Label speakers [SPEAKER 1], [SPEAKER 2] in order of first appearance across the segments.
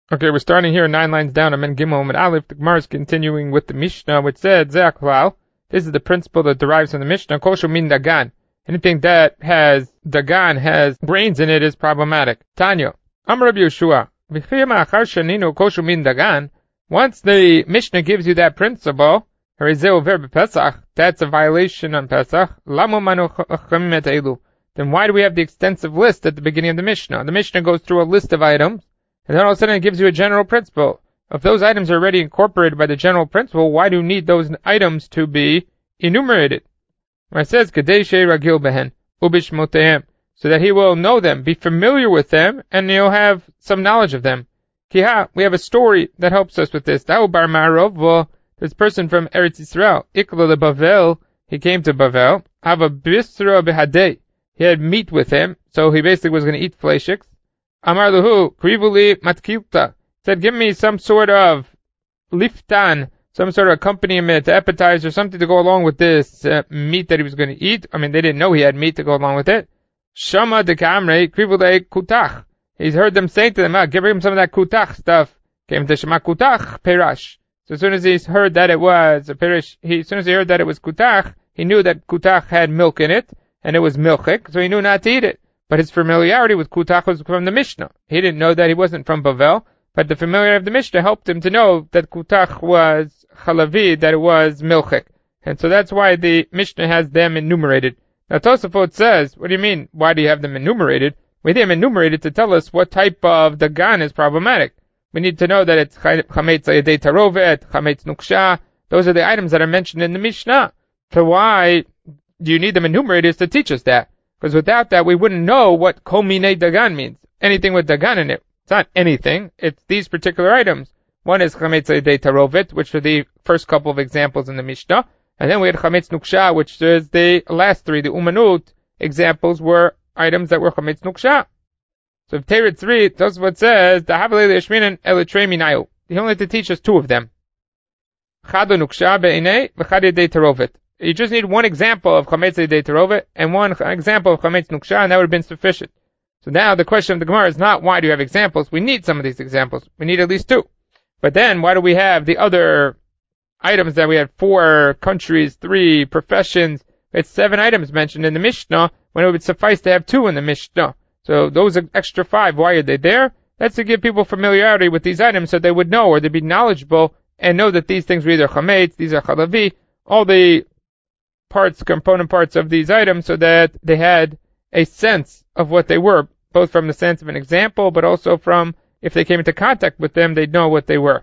[SPEAKER 1] Okay, we're starting here 9 lines down. Amen Gimel and Aleph. The Gemara is continuing with the Mishnah, which said, Zeh Klal. This is the principle that derives from the Mishnah. Kol min dagan. Anything that has dagan, has brains in it, is problematic. Tanya. Amar Rabbi Yeshua. Once the Mishnah gives you that principle, that's a violation on Pesach. Then why do we have the extensive list at the beginning of the Mishnah? The Mishnah goes through a list of items, and then all of a sudden it gives you a general principle. If those items are already incorporated by the general principle, why do you need those items to be enumerated? When it says, ragil behen, ubishmotehem, so that he will know them, be familiar with them, and he'll have some knowledge of them. Kiha, we have a story that helps us with this. Bar Marov, this person from Eretz Yisrael, Ikla le Bavel, he came to Bavel, Hava bisra behadei, he had meat with him, so he basically was going to eat fleishiks. Amar luhu, krivuli matkilta, said, give me some sort of liftan, some sort of accompaniment, appetizer, something to go along with this meat that he was going to eat. I mean, they didn't know he had meat to go along with it. Shama de kamre, krivule kutach. He's heard them say to them, give him some of that kutach stuff. Came to shema kutach, perash. So as soon as he heard that it was a perash, as soon as he heard that it was kutach, he knew that kutach had milk in it, and it was milchik, so he knew not to eat it. But his familiarity with kutach was from the Mishnah. He didn't know that he wasn't from Bavel, but the familiarity of the Mishnah helped him to know that kutach was chalavi, that it was milchik. And so that's why the Mishnah has them enumerated. Now Tosafot says, what do you mean, why do you have them enumerated? We need them enumerated to tell us what type of dagan is problematic. We need to know that it's chametz ayadei tarovet, chametz nuksha. Those are the items that are mentioned in the Mishnah. So why do you need them enumerated is to teach us that? Because without that, we wouldn't know what kol minei dagan means. Anything with dagan in it. It's not anything. It's these particular items. One is chametz ayadei tarovet, which are the first couple of examples in the Mishnah. And then we had chametz nuksha, which is the last three. The umanut examples were items that were chametz nuksha. So if Teretz 3, that's what says, the havalei le'eshminan elitrei minayu. He only had to teach us two of them. Chado nuksha be'inei, v'chad yedei tarovet. You just need one example of chametz yedei tarovet, and one example of chametz nuksha, and that would have been sufficient. So now the question of the Gemara is not why do you have examples? We need some of these examples. We need at least two. But then why do we have the other items that we had 4 countries, 3 professions? It's 7 items mentioned in the Mishnah, when it would suffice to have 2 in the Mishnah. So those extra 5, why are they there? That's to give people familiarity with these items so they would know, or they'd be knowledgeable and know that these things are either chametz, these are chalavi, all the parts, component parts of these items, so that they had a sense of what they were, both from the sense of an example, but also from, if they came into contact with them, they'd know what they were.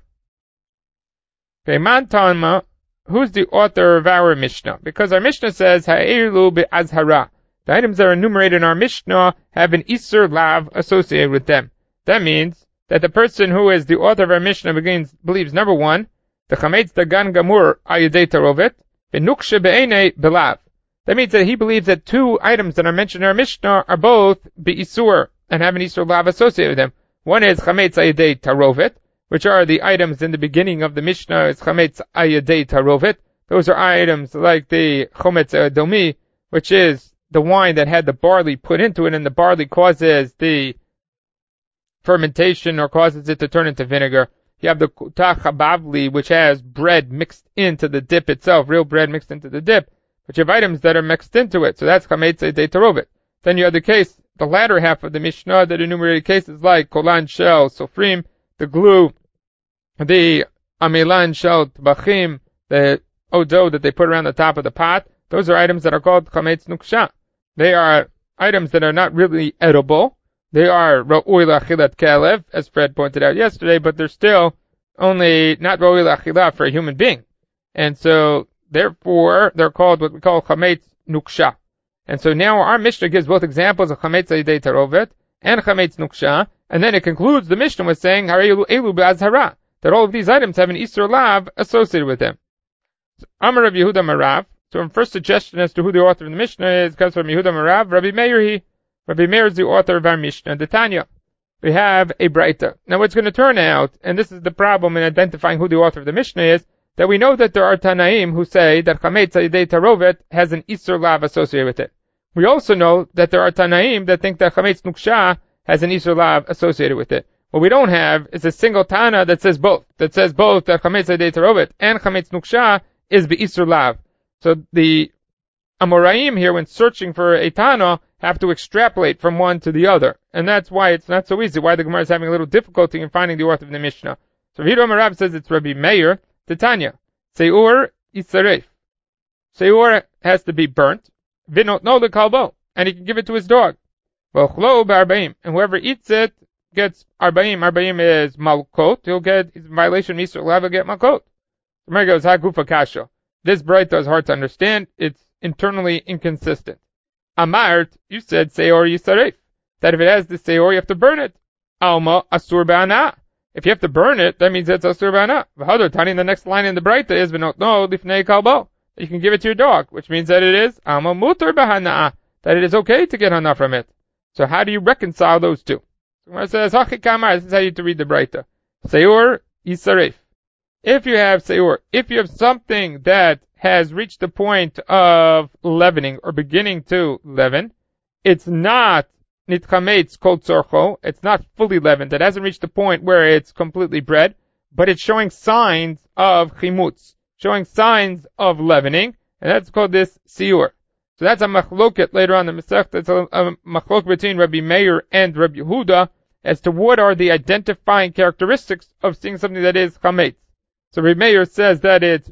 [SPEAKER 1] Okay, Man Tanma, who's the author of our Mishnah? Because our Mishnah says, Ha'eilu be'azhara. The items that are enumerated in our Mishnah have an Isur Lav associated with them. That means that the person who is the author of our Mishnah believes, number 1, the Chametz Dagan Gamur Ayadei Tarovet, V'nuksha Be'enei Belav. That means that he believes that 2 items that are mentioned in our Mishnah are both Be'isur and have an Isur Lav associated with them. One is Chametz Ayadei Tarovet, which are the items in the beginning of the Mishnah, is Chametz Ayadei Tarovet. Those are items like the Chometz Adomi, which is the wine that had the barley put into it, and the barley causes the fermentation or causes it to turn into vinegar. You have the kutach habavli, which has bread mixed into the dip itself, real bread mixed into the dip, but you have items that are mixed into it, so that's chametz ayadei tarovet. Then you have the case, the latter half of the Mishnah that enumerated cases like kolan shel sofrim, the glue, the amilan shel tbachim, the odo that they put around the top of the pot. Those are items that are called chametz nuksha. They are items that are not really edible. They are ra'ui l'achilat kelev, as Fred pointed out yesterday, but they're still only not ra'ui l'achilat for a human being. And so, therefore, they're called what we call chametz nuksha. And so now our Mishnah gives both examples of chametz ayadei tarovet and chametz nuksha, and then it concludes the Mishnah with saying, Harei elu be'azhara, that all of these items have an Isur Lav associated with them. So, Amar Rav Yehuda Marav. So our first suggestion as to who the author of the Mishnah is comes from Yehuda Marav. Rabbi Meir Rabbi Meir is the author of our Mishnah, the Tanya. We have a Braita. Now what's going to turn out, and this is the problem in identifying who the author of the Mishnah is, that we know that there are Tanaim who say that Chametz Ayadei Tarovet has an Isur Lav associated with it. We also know that there are Tanaim that think that Chametz Nuksha has an Isur Lav associated with it. What we don't have is a single Tana that says both. That says both that Chametz Adei Tarovet and Chametz Nuksha is Be'isur Lav. So the Amoraim here, when searching for a Tana, have to extrapolate from one to the other. And that's why it's not so easy, why the Gemara is having a little difficulty in finding the author of the Mishnah. So Rav Rav says it's Rabbi Meir, Titania. Seur Yisaref. Seur has to be burnt. Vinot no the kalbo. And he can give it to his dog. V'chlo b'arbaim. And whoever eats it gets arbaim. Arbaim is malkot. He'll get, his violation Yisrael will have get malkot. The Gemara goes, ha-gufa kasha. This braita is hard to understand. It's internally inconsistent. Amart, you said Seor Yisaref. That if it has the Seor, you have to burn it. Alma Asur Ba'ana. If you have to burn it, that means it's Asur Ba'ana. V'hadar Tani, the next line in the braita is V'not no lifnei kalbo. You can give it to your dog, which means that it is Alma Mutar Ba'ana. That it is okay to get hana from it. So how do you reconcile those two? So it says, Hachikamar, this is how you have to read the braita. Seor Yisaref. If you have Seor, if you have something that has reached the point of leavening or beginning to leaven, it's not nitchametz kol tzorcho, it's not fully leavened, it hasn't reached the point where it's completely bread, but it's showing signs of chimutz, showing signs of leavening, and that's called this siur. So that's a machloket later on in the Masech, that's a machlok between Rabbi Meir and Rabbi Yehuda as to what are the identifying characteristics of seeing something that is chametz. So Rabbi Meir says that it's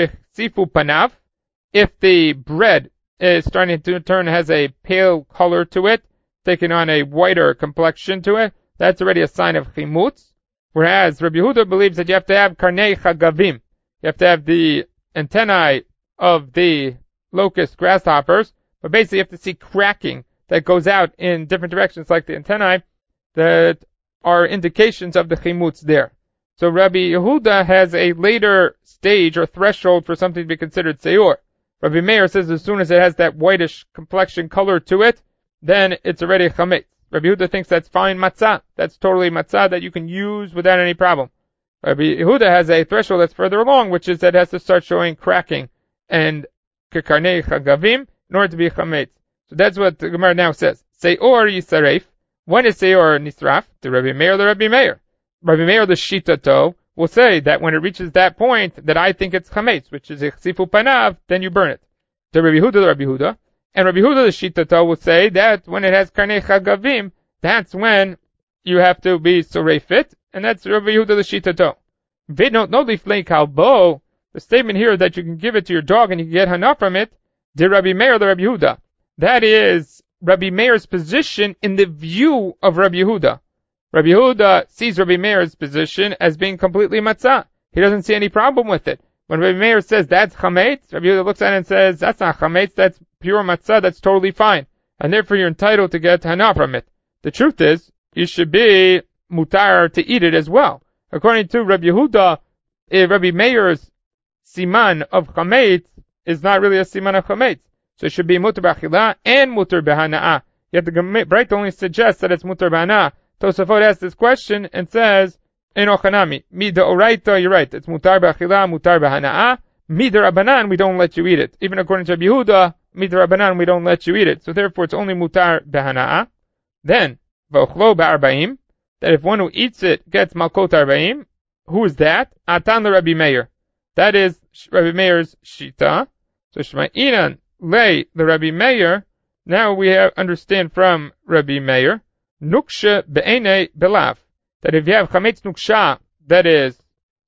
[SPEAKER 1] sifu panav, if the bread is starting to turn, has a pale color to it, taking on a whiter complexion to it, that's already a sign of chimutz. Whereas Rabbi Yehuda believes that you have to have karnei chagavim, you have to have the antennae of the locust grasshoppers, but basically you have to see cracking that goes out in different directions like the antennae that are indications of the chimutz there. So Rabbi Yehuda has a later stage or threshold for something to be considered seor. Rabbi Meir says as soon as it has that whitish complexion color to it, then it's already chametz. Rabbi Yehuda thinks that's fine matzah. That's totally matzah that you can use without any problem. Rabbi Yehuda has a threshold that's further along, which is that it has to start showing cracking and kekarnei chagavim in order to be chametz. So that's what the Gemara now says. Seor yisaref. When is seor nisraf? To Rabbi Meir, the Rabbi Meir. Rabbi Meir, the Shitato, will say that when it reaches that point that I think it's chametz, which is sifu panav, then you burn it. To Rabbi Yehuda, the Rabbi Yehuda. And Rabbi Yehuda, the Shitato, will say that when it has karnei chagavim, that's when you have to be sorefit, and that's Rabbi Yehuda, the Shitato. Vidnot no lifnei kalbo, the statement here that you can give it to your dog and you can get hana from it, de Rabbi Meir, the Rabbi Yehuda. That is Rabbi Meir's position in the view of Rabbi Yehuda. Rabbi Yehuda sees Rabbi Meir's position as being completely matzah. He doesn't see any problem with it. When Rabbi Meir says that's chametz, Rabbi Yehuda looks at it and says that's not chametz, that's pure matzah, that's totally fine. And therefore you're entitled to get hana from it. The truth is, you should be mutar to eat it as well. According to Rabbi Yehuda, Rabbi Meir's siman of chametz is not really a siman of chametz. So it should be mutar b'achila and mutar b'hana'ah. Yet the Braita only suggests that it's mutar b'hana'ah. Tosafot asks this question and says, Enochanami, mida oraita, you're right, it's mutar b'achila, mutar b'hana'ah. Mida rabanan, we don't let you eat it. Even according to Rabbi Yehuda, mida rabanan, we don't let you eat it. So therefore it's only mutar b'hana'ah. Then, v'ochlo b'arba'im, that if one who eats it gets malkot arba'im, who is that? Atan the Rabbi Meir. That is Rabbi Meir's shita. So Shma'inan lay the Rabbi Meir. Now we understand from Rabbi Meir, nuksha be'enei belav, that if you have chametz nuksha, that is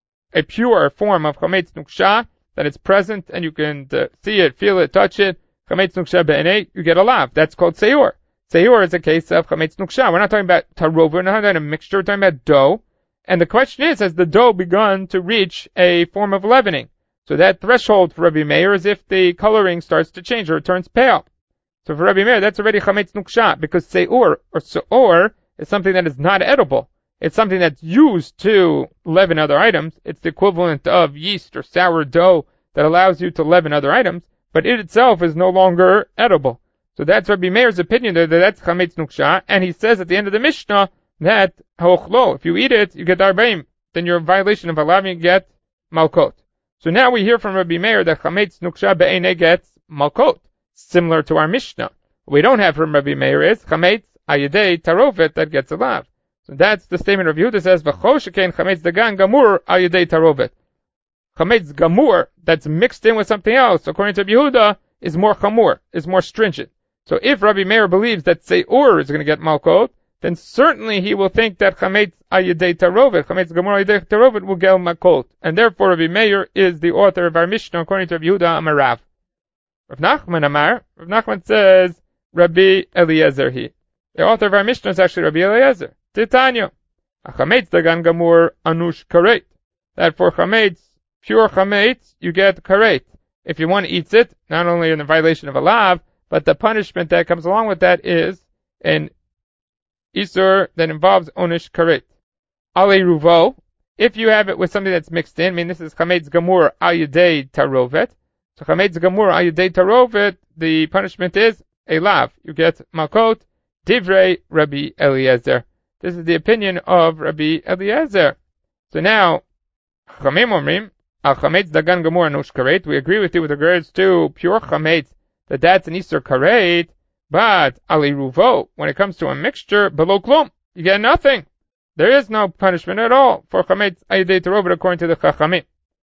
[SPEAKER 1] a pure form of chametz nuksha, that it's present and you can see it, feel it, touch it, chametz nuksha be'enei, you get a lav. That's called seor. Seor is a case of chametz nuksha. We're not talking about tarova, we're not talking about a mixture, we're talking about dough. And the question is, has the dough begun to reach a form of leavening? So that threshold for Rabbi Meir is if the coloring starts to change or it turns pale. So for Rabbi Meir, that's already chametz nuksha, because seor or seor is something that is not edible. It's something that's used to leaven other items. It's the equivalent of yeast or sourdough that allows you to leaven other items, but it itself is no longer edible. So that's Rabbi Meir's opinion that that's chametz nuksha, and he says at the end of the Mishnah that ha'ochlo, if you eat it, you get arba'im, then you're in violation of alav, you get malkot. So now we hear from Rabbi Meir that chametz nuksha be'enei gets malkot, similar to our Mishnah. What we don't have from Rabbi Meir is chametz ayedei tarovet that gets alav. So that's the statement of Yehuda says, V'cho shekain chametz dagan gamur al yedei tarovet. Chametz gamur, that's mixed in with something else, according to Yehuda, is more chamur, is more stringent. So if Rabbi Meir believes that Seur is going to get malkot, then certainly he will think that chametz al yedei tarovet, chametz gamur al yedei tarovet will get malkot. And therefore Rabbi Meir is the author of our Mishnah, according to Yehuda Amarav. Rav Nachman Amar, Rav Nachman says, Rabbi Eliezer he. The author of our Mishnah is actually Rabbi Eliezer. Titanya. Chametz dagan gamur anush karet. That for chametz, pure chametz, you get karet. If one eats it, not only in the violation of a lav, but the punishment that comes along with that is an isur that involves onish karet. Ale ruvo. If you have it with something that's mixed in, I mean this is chametz gamur al yedei tarovet. So chametz gamur al yedei tarovet, the punishment is a lav. You get malkot, divrei Rabbi Eliezer. This is the opinion of Rabbi Eliezer. So now, chamim omrim, al chametz dagan gamur anush karet. We agree with you with regards to pure chametz, that's an isur karet, but ali ruvo, when it comes to a mixture, below klum, you get nothing. There is no punishment at all for chametz al yedei tarovet according to the chachamim.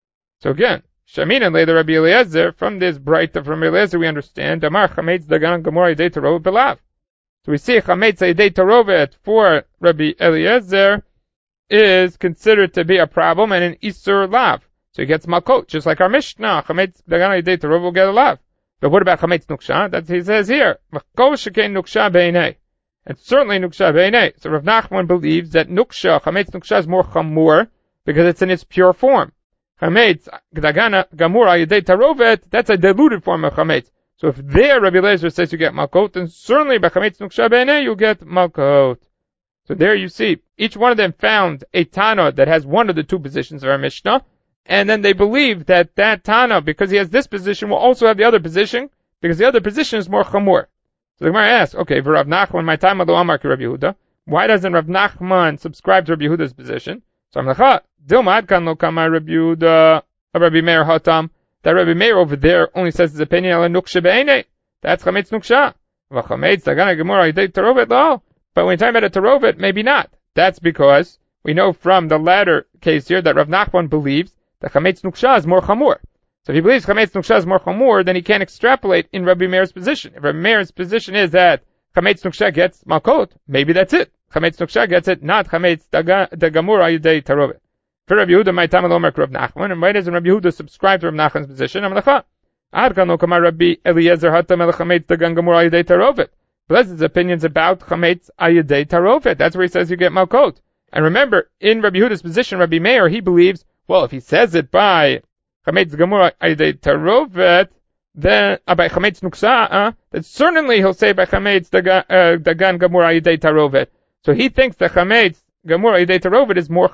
[SPEAKER 1] So again, Shamin and later Rabbi Eliezer, from this bright of Rabbi Eliezer we understand, Amar chametz dagan gamur al yedei tarovet belav. So we see chametz al yedei tarovet for Rabbi Eliezer is considered to be a problem and an isur lav. So he gets malkot, just like our Mishnah, chametz dagan al yedei tarovet will get a lav. But what about chametz nuksha? That he says here, v'kol shekain nuksha beinei. And certainly nuksha beinei. So Rav Nachman believes that nuksha, chametz nuksha is more chamur because it's in its pure form. Chametz dagan gamur al yedei tarovet, that's a diluted form of chametz. So if there Rabbi Eliezer says you get malkot, then certainly by chametz nuksha beinei you get malkot. So there you see, each one of them found a Tana that has one of the two positions of our Mishnah, and then they believe that that Tana, because he has this position, will also have the other position, because the other position is more chamur. So the Gemara asks, okay, for Rav Nachman, my time lo amar ki Rabbi Yehuda, why doesn't Rav Nachman subscribe to Rabbi Yehuda's position? So I'm like, Dilma adkan lo kamar Rabbi Yehuda, Rabbi Meir hatam, that Rabbi Meir over there only says his opinion ala nuksha be'enei. That's chametz nuksha. V'chametz dagan gamur al yedei tarovet lo. But when you're talking about a tarovet, maybe not. That's because we know from the latter case here that Rav Nachman believes that chametz nuksha is more chamur. So if he believes chametz nuksha is more chamur, then he can't extrapolate in Rabbi Meir's position. If Rabbi Meir's position is that chametz nuksha gets malkot, maybe that's it. Chametz nuksha gets it, not chametz dagamur al yedei tarovet. For Rabbi Yehuda, my time alone, Rav Nachman, and why doesn't Rabbi Yehuda subscribe to Rav Nachman's position? I'm like, Adkan lo kamar Rabbi Eliezer hatam el chametz dagan gamur al yedei tarovet. Plus his opinions about chametz al yedei tarovet. That's where he says you get malkot. And remember, in Rabbi Yehuda's position, Rabbi Meir, he believes, well, if he says it by chametz gamur al yedei tarovet, then by chametz nuksha, then certainly he'll say by chametz dagan gamur al yedei tarovet. So he thinks that chametz gamur al yedei tarovet is more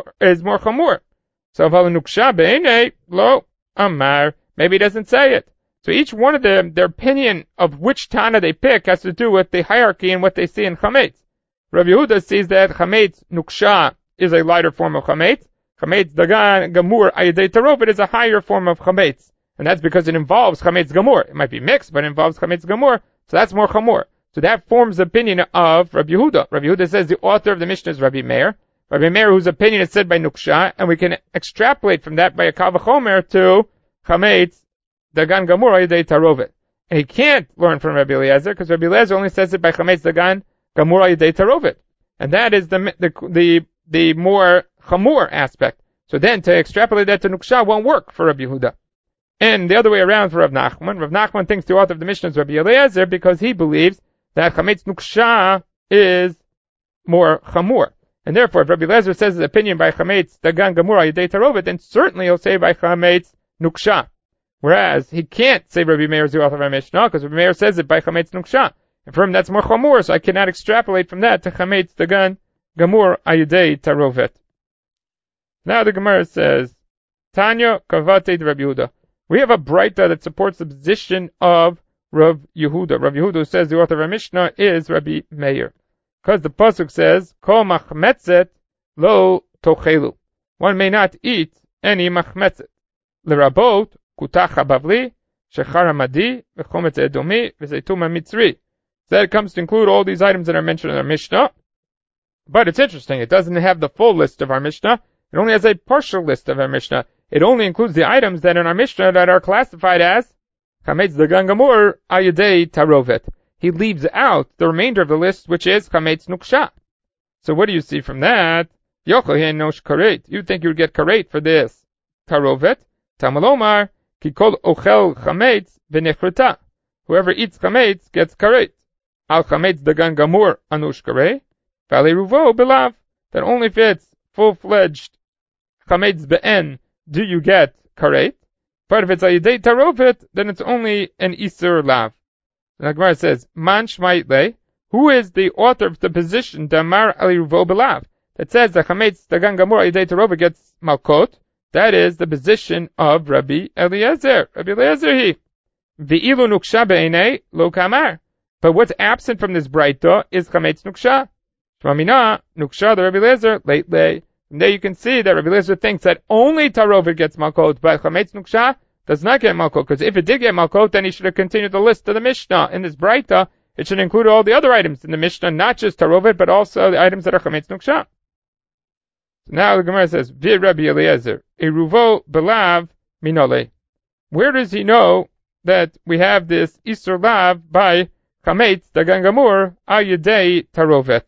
[SPEAKER 1] chamur. So aval nuksha beinei lo amar. Maybe he doesn't say it. So each one of them, their opinion of which Tana they pick has to do with the hierarchy and what they see in chametz. Rabbi Yehuda sees that chametz nuksha is a lighter form of chametz. Chametz dagan gamur al yedei tarovet is a higher form of chametz. And that's because it involves chametz gamur. It might be mixed, but it involves chametz gamur. So that's more chamur. So that forms the opinion of Rabbi Yehuda. Rabbi Yehuda says the author of the Mishnah is Rabbi Meir. Rabbi Meir, whose opinion is said by nuksha, and we can extrapolate from that by a kal v'chomer to chametz dagan gamur al yedei tarovet. And he can't learn from Rabbi Eliezer, because Rabbi Eliezer only says it by chametz dagan gamur al yedei tarovet. And that is the more chamur aspect. So then to extrapolate that to nuksha won't work for Rabbi Yehuda. And the other way around for Rav Nachman. Rav Nachman thinks the author of the Mishnah is Rabbi Eliezer because he believes that chametz nuksha is more chamur. And therefore, if Rabbi Eliezer says his opinion by chametz dagan gamur al yedei tarovet, then certainly he'll say by chametz nuksha. Whereas he can't say Rabbi Meir is the author of our Mishnah because Rabbi Meir says it by chametz nuksha. And for him that's more chamur, so I cannot extrapolate from that to chametz dagan gamur al yedei tarovet. Now the Gemara says, Tanya kavate de Rabbi Yehuda. We have a braita that supports the position of Rav Yehuda. Rav Yehuda says the author of our Mishnah is Rabbi Meir. Because the pasuk says, Kol machmetzet lo tochelu. One may not eat any machmetzet. L'rabot kutach habavli, shechar hamadi, v'chometz edomi, v'zeitum hamitzri. So that comes to include all these items that are mentioned in our Mishnah. But it's interesting. It doesn't have the full list of our Mishnah. It only has a partial list of our Mishnah. It only includes the items that in our Mishnah that are classified as Chametz Dagan Gamur Ayadei Tarovet. He leaves out the remainder of the list, which is Chametz Nuksha. So what do you see from that? Yochahen Nosh Karet. You'd think you would get Karet for this Tarovet. Tamalomar Kikol Ochel Chametz V'Nechreta. Whoever eats Chametz gets Karet. Al Chametz Dagan Gamur Anush Karet. Vale Ruvo Belav. That only if it's full-fledged Chametz Be'en do you get Karet. But if it's Ayadei Tarovet, then it's only an Isur Lav. The Gemara says, Man Shmaitle, who is the author of the position Damar Ali Ruvo Belav, that says that Chametz Dagan Gamur Ayadei Tarovet gets Malkot? That is the position of Rabbi Eliezer. Rabbi Eliezer he. V'ilu Nuksha Be'enei Lo Kamar. But what's absent from this Braita is Chametz Nuksha. Shmamina Nuksha the Rabbi Eliezer late lay. From there you can see that Rabbi Eliezer thinks that only Tarovet gets Malkot, but Chametz Nuksha does not get Malkot, because if it did get Malkot, then he should have continued the list of the Mishnah. In this Braita, it should include all the other items in the Mishnah, not just Tarovet, but also the items that are Chametz Nuksha. So now the Gemara says, Vir Rabbi Eliezer, Eruvo Belav Minole. Where does he know that we have this Isur Lav by Chametz Dagan Gamur Ayadei Tarovet?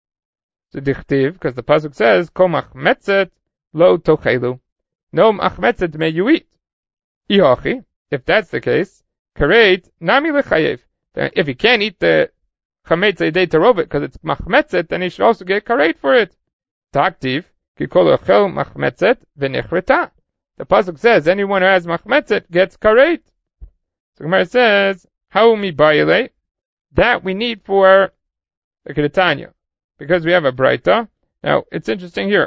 [SPEAKER 1] So dichtiv, because the pasuk says, Kol machmetzet lo tochelu. No machmetzet may you eat. Ihachi, if that's the case, karet nami lechayev. If he can't eat the chametz ayadei tarovet because it's machmetzet, then he should also get karet for it. Taktiv, ki kol ochel machmetzet v'nechreta. The pasuk says, anyone who has machmetzet gets karet. So Gemara says, how mi bayile? That we need for the Kedetanya. Because we have a Braita. Now, it's interesting here.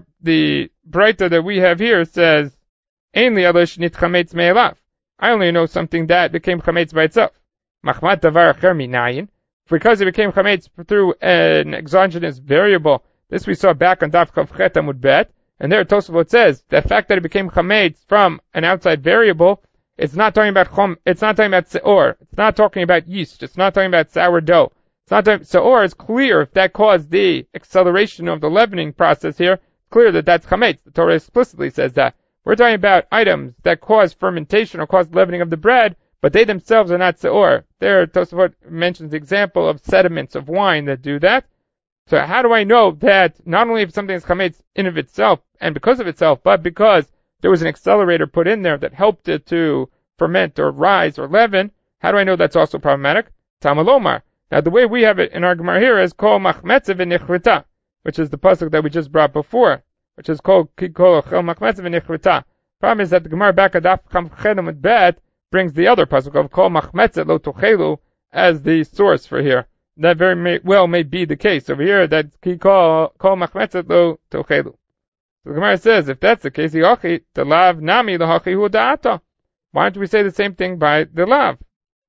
[SPEAKER 1] The Braita that we have here says, Ein li alish nit chametz me'elav. I only know something that became chametz by itself. Machmat davar acher minayin. Because it became chametz through an exogenous variable. This we saw back on Daf Chav Chet Amud Bet. And there Tosafot says, the fact that it became chametz from an outside variable, it's not talking about it's not talking about seor. It's not talking about yeast. It's not talking about sourdough. It's not that Seor is clear if that caused the acceleration of the leavening process here. It's clear that that's chametz. The Torah explicitly says that. We're talking about items that cause fermentation or cause leavening of the bread, but they themselves are not Seor. There, Tosafot mentions the example of sediments of wine that do that. So how do I know that not only if something is chametz in of itself and because of itself, but because there was an accelerator put in there that helped it to ferment or rise or leaven, how do I know that's also problematic? Tamalomar. Now, the way we have it in our Gemara here is Kol Machmetzev V'Nichrita, which is the pasuk that we just brought before, which is called Kol Machmetzev V'Nichrita. Problem is that the Gemara back at Daf Chav Chet Amud Bet brings the other pasuk of Kol Machmetzev Lo Tochelu as the source for here. That very well may be the case over here. That Kol Machmetzev Lo Tochelu. So the Gemara says, if that's the case, the lav nami l'hachi hu da'ata. Why don't we say the same thing by the lav?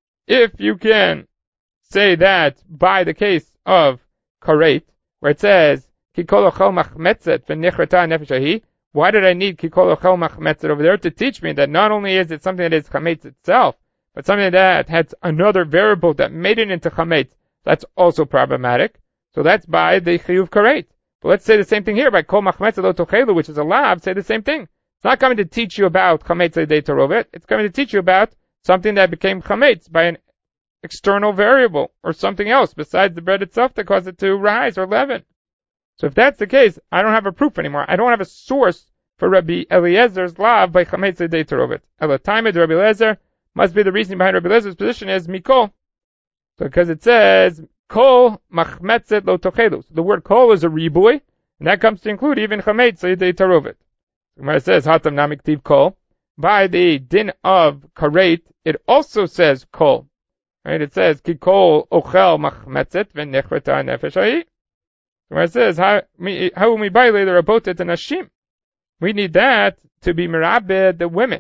[SPEAKER 1] If you can say that by the case of karet, where it says kikol ochel machmetzet v'nichreta nefesh ahi, why did I need kikol ochel machmetzet over there to teach me that not only is it something that is chametz itself, but something that has another variable that made it into chametz? That's also problematic. So that's by the chiyuv karet. But let's say the same thing here by kol machmetzet lo tochelu, which is a lav. Say the same thing. It's not coming to teach you about chametz ayadei tarovet. It's coming to teach you about something that became chametz by an external variable or something else besides the bread itself that caused it to rise or leaven. So if that's the case, I don't have a proof anymore. I don't have a source for Rabbi Eliezer's lav by chametz ayadei tarovet. Elatimid Rabbi Eliezer must be the reason behind Rabbi Eliezer's position is mikol. So because it says kol machmetzet lo tochelu. So the word kol is a riboy, and that comes to include even chametz ayadei tarovet. The Gemara says hatam namiktiv kol. By the din of karet, it also says kol. Right? It says kikol ochel machmetzet v'nechreta nefesh ahi. Where it says how mi baile the rabotet and nashim. We need that to be mirabed the women.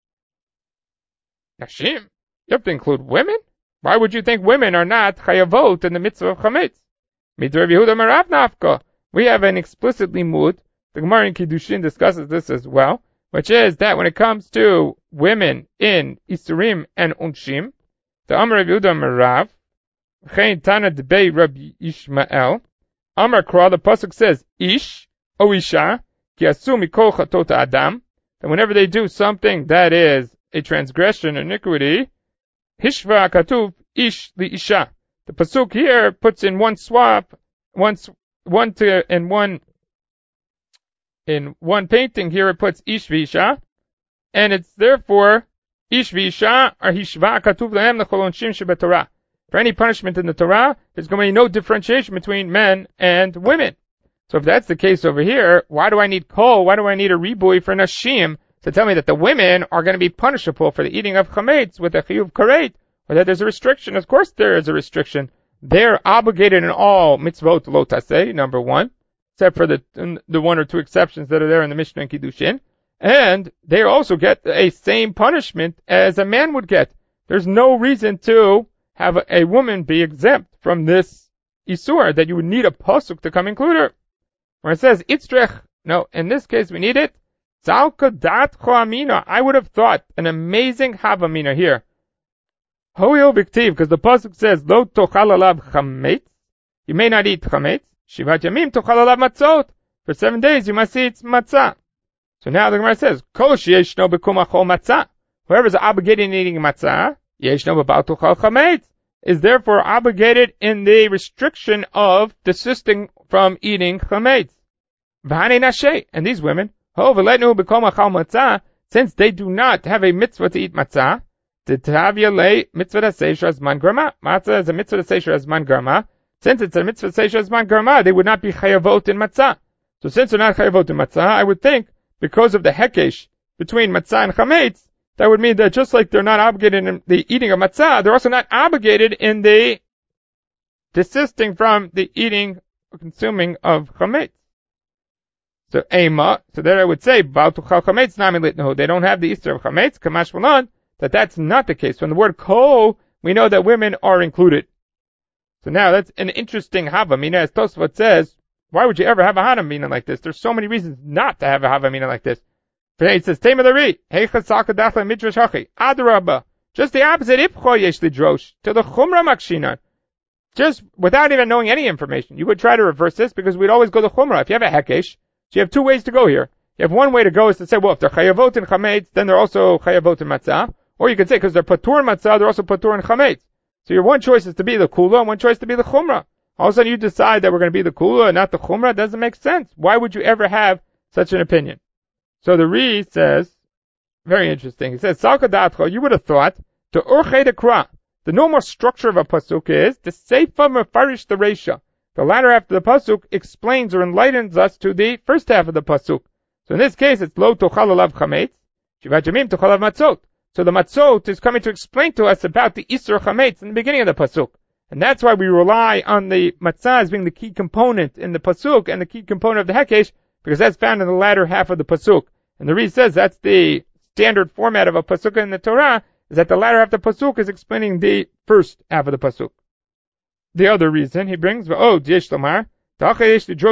[SPEAKER 1] Nashim? You have to include women? Why would you think women are not chayavot in the mitzvah of chametz? Midr Yehuda merav nafka. We have an explicit limud. The Gemara in Kiddushin discusses this as well, which is that when it comes to women in Isurim and Unshim, the Amar Yehuda merav, Chein Tana Debei Rabbi Ishmael, Amar Kra, the pasuk says, Ish, O Isha, ki asu mikol chatot adam, that whenever they do something that is a transgression, iniquity, Hishva katuv Ish li Isha. The pasuk here puts in one swap, in one painting here it puts Ish v'Isha, and it's therefore Ish v'Isha are Hishva katuv lahem l'chol onshim shebetorah. For any punishment in the Torah, there's going to be no differentiation between men and women. So if that's the case over here, why do I need kol? Why do I need a ribui for nashim to tell me that the women are going to be punishable for the eating of chametz with a chiyuv karet, or that there's a restriction? Of course there is a restriction. They're obligated in all mitzvot lo taseh, number one, except for the one or two exceptions that are there in the Mishnah and Kiddushin. And they also get a same punishment as a man would get. There's no reason to have a woman be exempt from this isur, that you would need a pasuk to come include her. Where it says, Itzrech, no, in this case we need it, Zalka dat choamina. I would have thought an amazing havamina here. Hoyo viktiv, because the pasuk says, Lo tochal alav chametz, you may not eat chametz, Shivat yamim tochal alav matzot, for 7 days you must eat matzah. So now the Gemara says, Kol sheyeshno bekum achol matzah, whoever is obligated in eating matzah, Yeshno b'bal tochal chametz, is therefore obligated in the restriction of desisting from eating chametz. V'hanei nashe, and these women, ho v'letnu bekom achal matzah, since they do not have a mitzvah to eat matzah, t'tavya le mitzvah seisha zman garma. Matzah is a mitzvah seisha zman garma. Since it's a mitzvah seisha zman garma, they would not be chayavot in matzah. So since they're not chayavot in matzah, I would think, because of the hekesh between matzah and chametz, that would mean that just like they're not obligated in the eating of matzah, they're also not obligated in the desisting from the eating or consuming of chametz. So ema, so there I would say, Bal tuchal chametz nami litnahu. They don't have the Easter of chametz, kamash malan, that's not the case. From the word kol, we know that women are included. So now that's an interesting havamina. As Tosfot says, why would you ever have a havamina like this? There's so many reasons not to have a havamina like this. It says, Tamadari, midrash hachi, adrabba. Just the opposite, ipcho yesh lidrosh, to the chumra makshinan. Just without even knowing any information. You would try to reverse this because we'd always go to chumra. If you have a hekesh, so you have two ways to go here. You have one way to go is to say, well, if they're chayavot in chametz, then they're also chayavot in matzah. Or you could say, because they're patur in matzah, they're also patur in chametz. So your one choice is to be the kula, and one choice to be the chumra. All of a sudden you decide that we're going to be the kula and not the chumra. It doesn't make sense. Why would you ever have such an opinion? So the Ri says, very interesting. He says, Salka datcho, you would have thought, to urche de kra, the normal structure of a pasuk is, the seifa mefarish the reisha. The latter half of the pasuk explains or enlightens us to the first half of the pasuk. So in this case, it's lo tochal alav chametz, shivat yamim tochal alav matzot. So the matzot is coming to explain to us about the Isur chametz in the beginning of the pasuk. And that's why we rely on the matzah as being the key component in the pasuk and the key component of the hekesh, because that's found in the latter half of the pasuk. And the Ri says that's the standard format of a pasuk in the Torah, is that the latter half of the pasuk is explaining the first half of the pasuk. The other reason he brings, oh, Yesh Lomar, we have a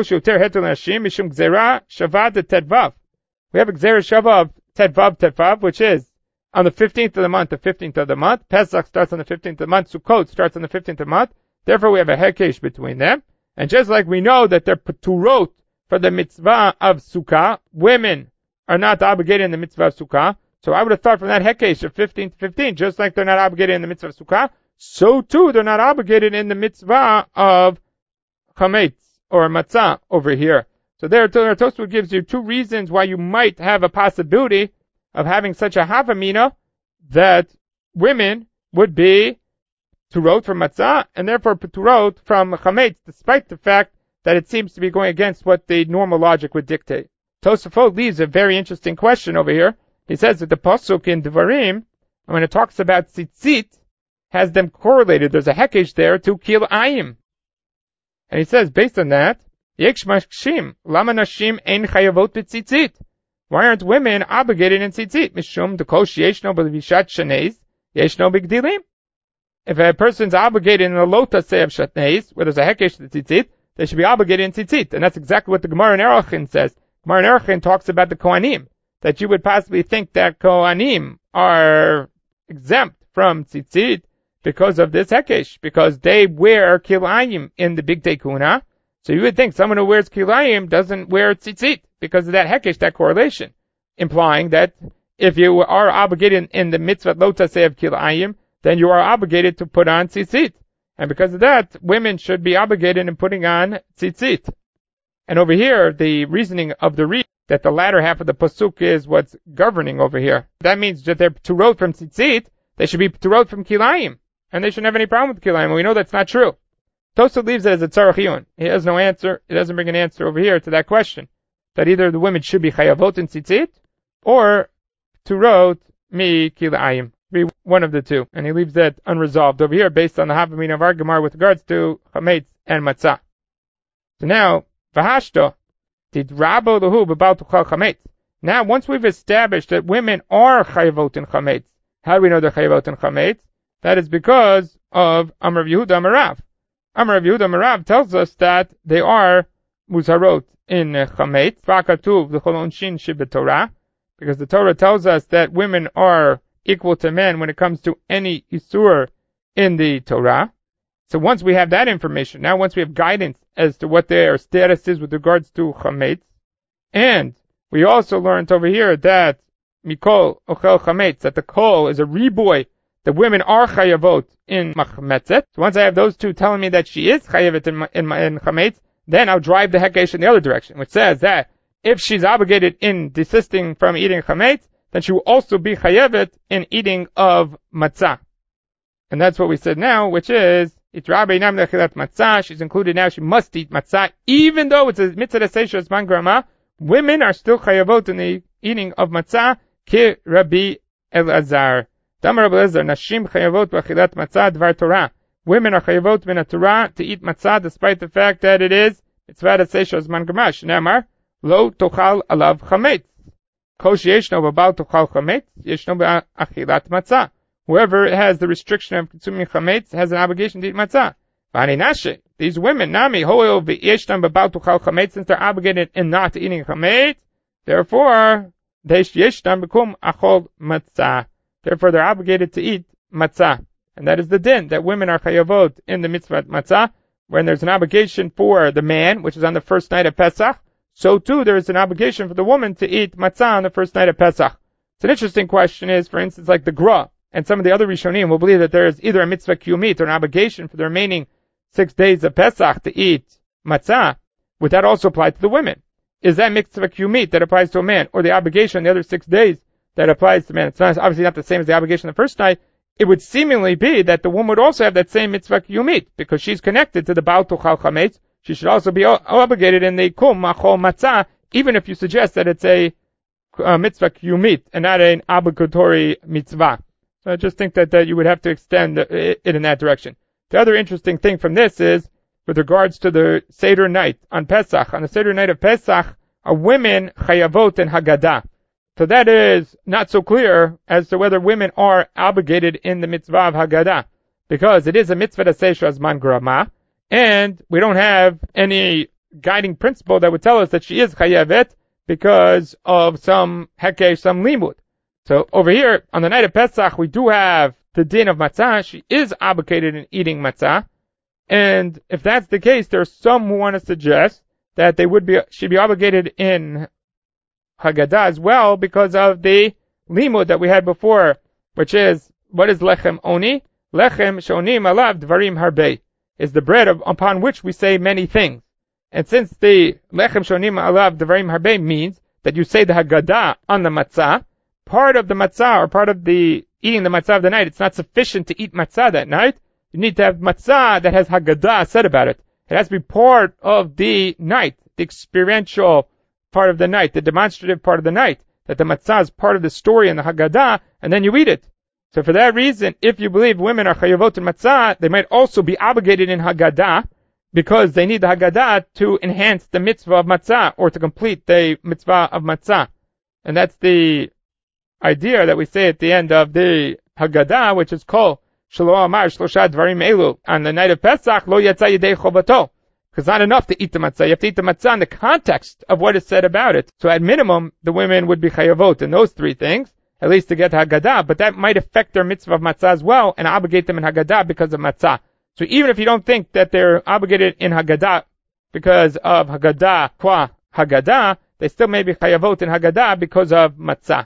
[SPEAKER 1] Gzera Shava of Tedvav, which is on the 15th of the month, Pesach starts on the 15th of the month, Sukkot starts on the 15th of the month. Therefore we have a hekesh between them. And just like we know that they're paturot for the mitzvah of Sukkah, women are not obligated in the mitzvah of Sukkah. So I would have thought from that hekesh of 15 to 15, just like they're not obligated in the mitzvah of Sukkah, so too they're not obligated in the mitzvah of chametz or matzah over here. So there Tosfot gives you two reasons why you might have a possibility of having such a havamina that women would be turot from matzah and therefore turot from chametz, despite the fact that it seems to be going against what the normal logic would dictate. Tosfot leaves a very interesting question over here. He says that the pasuk in Devarim, when it talks about tzitzit, has them correlated. There's a hekesh there to kilayim. And he says, based on that, Yekshmashim, Lama Nashim Ein Chayavot B'tzitzit. Why aren't women obligated in tzitzit? Mishum Dekosh Yeshno B'Vishat Shanez, Yeshno B'Gdilim. If a person's obligated in the lota say of Shatnez, where there's a hekesh to tzitzit, they should be obligated in tzitzit. And that's exactly what the Gemara in Erochin says. Gemara in Erochin talks about the Kohanim, that you would possibly think that Kohanim are exempt from tzitzit because of this hekesh, because they wear kilayim in the big tekuna. So you would think someone who wears kilayim doesn't wear tzitzit because of that hekesh, that correlation, implying that if you are obligated in the mitzvah lo taseh of kilayim, then you are obligated to put on tzitzit. And because of that, women should be obligated in putting on tzitzit. And over here, the reasoning of the read that the latter half of the pasuk is what's governing over here. That means that they're turot from tzitzit, they should be turot from kilayim, and they shouldn't have any problem with kilayim. We know that's not true. Tosfos leaves it as a tzarech iyun. He has no answer. He doesn't bring an answer over here to that question. That either the women should be chayavot in tzitzit, or turot mi kilayim. Be one of the two. And he leaves that unresolved over here based on the Havamina of our Gemara with regards to chametz and matzah. So now, v'hashto, did Rabo lehu b'bal tuchal chametz. Now, once we've established that women are chayavot in chametz, how do we know they're chayavot in chametz? That is because of Amar Yehuda Amarav. Amar Yehuda Amarav tells us that they are muzarot in chametz, v'akatuv l'chol onshin sheb'torah, because the Torah tells us that women are equal to men when it comes to any isur in the Torah. So once we have that information, now once we have guidance as to what their status is with regards to chametz, and we also learned over here that mikol ochel chametz, that the kol is a riboy, the women are chayavot in machmetzet. So once I have those two telling me that she is chayavet in chametz, then I'll drive the hekesh in the other direction, which says that if she's obligated in desisting from eating chametz, then she will also be chayavet in eating of matzah. And that's what we said now, which is, matzah, she's included now, she must eat matzah, even though it's a mitzvah seisha zman grama, women are still chayavot in the eating of matzah, ki Rabbi Elazar. Damar Rabbi Elazar, nashim chayavot b'achilat matzah dvar Torah. Women are chayavot min Torah to eat matzah, despite the fact that it is mitzvah seisha zman grama. Shnamar, lo tochal alav chametz. Kosh yeshno b'bal tochal chametz, yeshno b'achilat matzah. Whoever has the restriction of consuming chametz has an obligation to eat matzah. These women, nami hoil v'yeshtam b'bal tochal chametz, since they're obligated in not eating chametz, therefore they yeshtam b'kum achol matzah. Therefore they're obligated to eat matzah, and that is the din that women are chayavot in the mitzvah matzah. When there's an obligation for the man, which is on the first night of Pesach, so too there is an obligation for the woman to eat matzah on the first night of Pesach. It's an interesting question is, for instance, like the Gra and some of the other Rishonim will believe that there is either a mitzvah kiyumit or an obligation for the remaining 6 days of Pesach to eat matzah. Would that also apply to the women? Is that mitzvah kiyumit that applies to a man, or the obligation the other 6 days that applies to men? It's not, obviously not the same as the obligation the first night. It would seemingly be that the woman would also have that same mitzvah kiyumit, because she's connected to the Baal Tuchal Chametz. She should also be obligated in the Kum Machol Matzah, even if you suggest that it's a mitzvah kiyumit and not an obligatory mitzvah. So I just think that you would have to extend it in that direction. The other interesting thing from this is, with regards to the Seder night on Pesach, on the Seder night of Pesach, are women chayavot and Haggadah. So that is not so clear as to whether women are obligated in the mitzvah of Haggadah, because it is a mitzvah to say shazman grama, and we don't have any guiding principle that would tell us that she is chayavet because of some hekesh, some limud. So over here, on the night of Pesach, we do have the din of matzah. She is obligated in eating matzah. And if that's the case, there are some who want to suggest that she'd be obligated in Haggadah as well because of the limud that we had before, which is, what is lechem oni? Lechem shonim alav dvarim harbe, is the bread upon which we say many things. And since the lechem shonim alav dvarim harbe means that you say the Haggadah on the matzah, part of the matzah, or part of the eating the matzah of the night, it's not sufficient to eat matzah that night. You need to have matzah that has Haggadah said about it. It has to be part of the night, the experiential part of the night, the demonstrative part of the night, that the matzah is part of the story in the Haggadah, and then you eat it. So for that reason, if you believe women are chayavot in matzah, they might also be obligated in Haggadah, because they need the Haggadah to enhance the mitzvah of matzah, or to complete the mitzvah of matzah. And that's the idea that we say at the end of the Haggadah, which is called Shelo Amar Shlosha Dvarim Elu, on the night of Pesach, Lo Yatsa Yedei Chovato. Because it's not enough to eat the matzah. You have to eat the matzah in the context of what is said about it. So at minimum, the women would be chayavot in those three things, at least to get Haggadah, but that might affect their mitzvah of matzah as well, and obligate them in Haggadah because of matzah. So even if you don't think that they're obligated in Haggadah because of Haggadah qua Haggadah, they still may be chayavot in Haggadah because of matzah.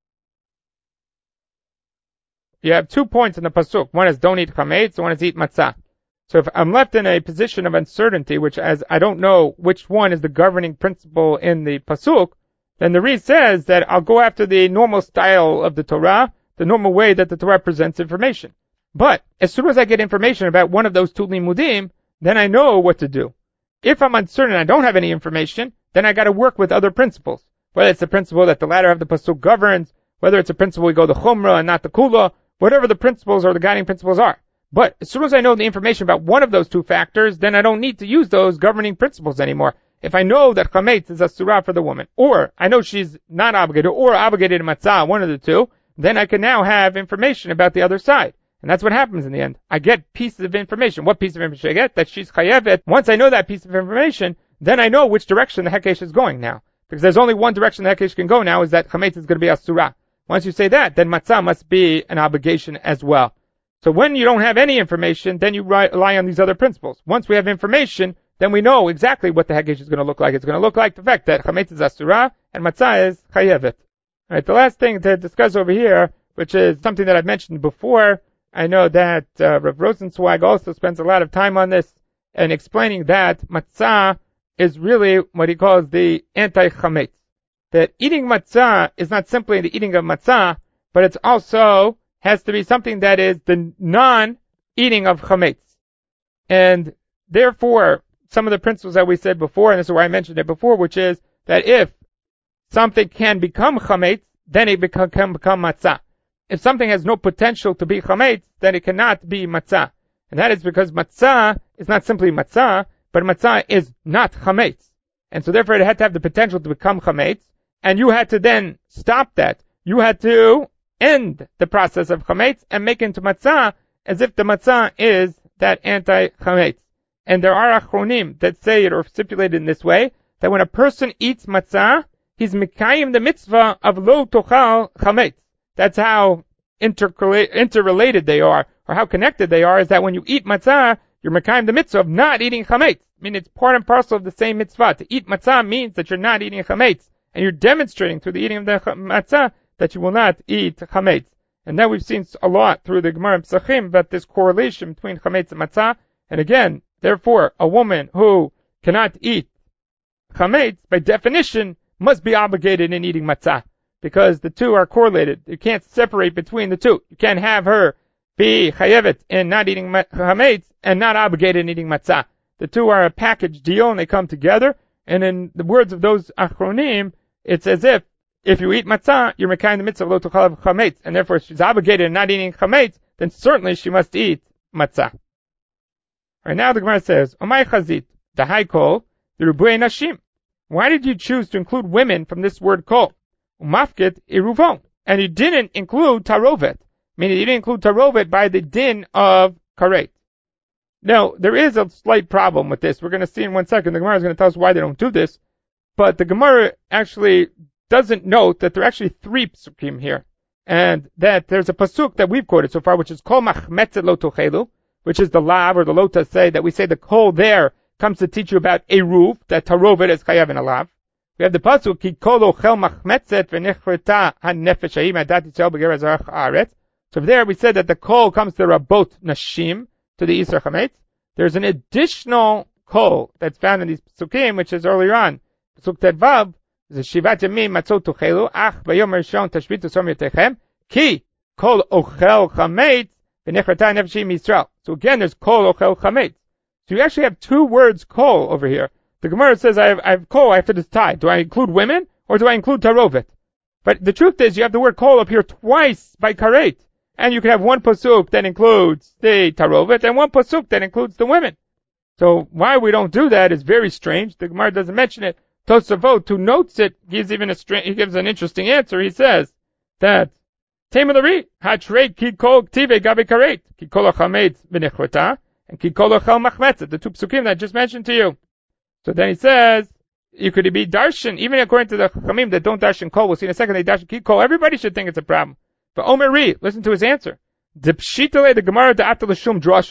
[SPEAKER 1] You have 2 points in the pasuk. One is don't eat chametz, one is eat matzah. So if I'm left in a position of uncertainty, which as I don't know which one is the governing principle in the pasuk, then the Ri says that I'll go after the normal style of the Torah, the normal way that the Torah presents information. But as soon as I get information about one of those 2 limudim, then I know what to do. If I'm uncertain and I don't have any information, then I got to work with other principles. Whether it's the principle that the latter of the pasuk governs, whether it's a principle we go the chumrah and not the kula, whatever the principles or the guiding principles are. But as soon as I know the information about one of those 2 factors, then I don't need to use those governing principles anymore. If I know that chametz is a surah for the woman, or I know she's not obligated, or obligated in matzah, one of the 2, then I can now have information about the other side. And that's what happens in the end. I get pieces of information. What piece of information I get? That she's chayevet. Once I know that piece of information, then I know which direction the hekesh is going now. Because there's only one direction the hekesh can go now, is that chametz is going to be a surah. Once you say that, then matzah must be an obligation as well. So when you don't have any information, then you rely on these other principles. Once we have information, then we know exactly what the hekesh is going to look like. It's going to look like the fact that chametz is asura and matzah is chayevet. Alright, the last thing to discuss over here, which is something that I've mentioned before, I know that Rav Rosenzweig also spends a lot of time on this and explaining that matzah is really what he calls the anti-chametz. That eating matzah is not simply the eating of matzah, but it's also has to be something that is the non-eating of chametz. And therefore, some of the principles that we said before, and this is why I mentioned it before, which is that if something can become chametz, then it can become matzah. If something has no potential to be chametz, then it cannot be matzah. And that is because matzah is not simply matzah, but matzah is not chametz. And so therefore it had to have the potential to become chametz, and you had to then stop that. You had to end the process of chametz and make into matzah as if the matzah is that anti-chametz. And there are achronim that say it or stipulate in this way, that when a person eats matzah, he's mekayim the mitzvah of lo tochal chametz. That's how interrelated they are, or how connected they are, is that when you eat matzah, you're mekayim the mitzvah of not eating chametz. I mean, it's part and parcel of the same mitzvah. To eat matzah means that you're not eating chametz, and you're demonstrating through the eating of the matzah that you will not eat chametz. And that we've seen a lot through the Gemara and Pesachim about this correlation between chametz and matzah. And again, therefore, a woman who cannot eat chametz, by definition, must be obligated in eating matzah, because the 2 are correlated. You can't separate between the 2. You can't have her be chayevet in not eating chametz and not obligated in eating matzah. The 2 are a package deal, and they come together. And in the words of those achronim, it's as if you eat matzah, you're mekayim the mitzvah lo tochal chametz, and therefore if she's obligated in not eating chametz, then certainly she must eat matzah. Right now the Gemara says, Omay chazit, the high kol, the rubuei nashim. Why did you choose to include women from this word kol? Umafket iruvon. And you didn't include tarovet. Meaning you didn't include tarovet by the din of karet. Now, there is a slight problem with this. We're going to see in 1 second. The Gemara is going to tell us why they don't do this. But the Gemara actually doesn't note that there are actually 3 psukim here. And that there's a pasuk that we've quoted so far, which is kol machmetzet lo tochelu, which is the lav or the lota say that we say the kol there comes to teach you about eruv, that tarovet is chayav in a lav. We have the pasuk ki kol ochel machmetzet v'nechreta hanefesh ha'im adat yitzel b'ger azarach haaretz. So there we said that the kol comes to rabot nashim, to the Isra Chametz. There's an additional kol that's found in these psukim, which is earlier on. Pasuk Tedvav, the Shivat Yamim Matzot Tuchelu, Ach Bayom Rishon Tashbitu Som Yotechem, Ki Kol Ochel Chametz, V'nechrata Nefeshim Yisrael. So again, there's Kol Ochel Chametz. So you actually have 2 words kol over here. The Gemara says I have kol, I have to decide. Do I include women, or do I include tarovet? But the truth is, you have the word kol appear twice by karet. And you can have 1 pasuk that includes the tarovet and 1 pasuk that includes the women. So why we don't do that is very strange. The Gemara doesn't mention it. Tosafot, who notes it, he gives an interesting answer. He says that Temelari hatreit ki kol ktive gabe karet ki kol chametz v'nechrota and ki kol ochel machmetzet, the 2 psukim that I just mentioned to you. So then he says you could be darshan, even according to the chamim that don't darshan kol. We'll see in a second they darshan ki kol. Everybody should think it's a problem. But Omer Ri, listen to his answer. The Pshitale, the Gemara, the Atal Shum Drasha.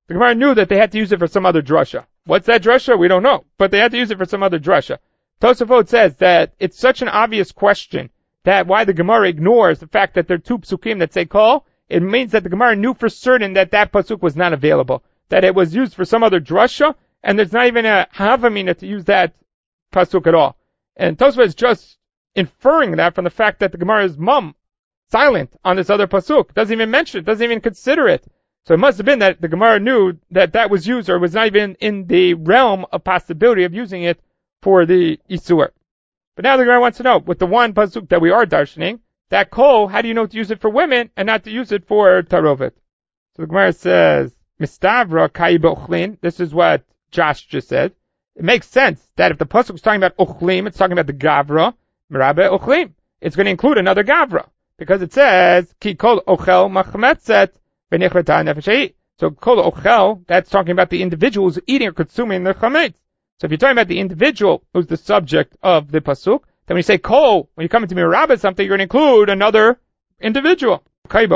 [SPEAKER 1] The Gemara knew that they had to use it for some other drasha. What's that drasha? We don't know, but they had to use it for some other drasha. Tosafot says that it's such an obvious question that why the Gemara ignores the fact that there are two psukim that say kol. It means that the Gemara knew for certain that that pasuk was not available, that it was used for some other drasha, and there's not even a havamina to use that pasuk at all. And Tosafot is just inferring that from the fact that the Gemara is silent on this other pasuk, doesn't even mention it, doesn't even consider it. So it must have been that the Gemara knew that that was used, or was not even in the realm of possibility of using it for the Isur. But now the Gemara wants to know, with the one pasuk that we are darshaning, that kol, how do you know to use it for women and not to use it for tarovet? So the Gemara says, Mistavra kai b'ochlin. This is what Josh just said. It makes sense that if the pasuk is talking about ochlim, it's talking about the gavra, merabe ochlim. It's going to include another gavra, because it says, ki kol ochel machmetzet. So kol ochel, that's talking about the individual who's eating or consuming the chametz. So if you're talking about the individual who's the subject of the pasuk, then when you say kol, when you come into mirabah something, you're going to include another individual. If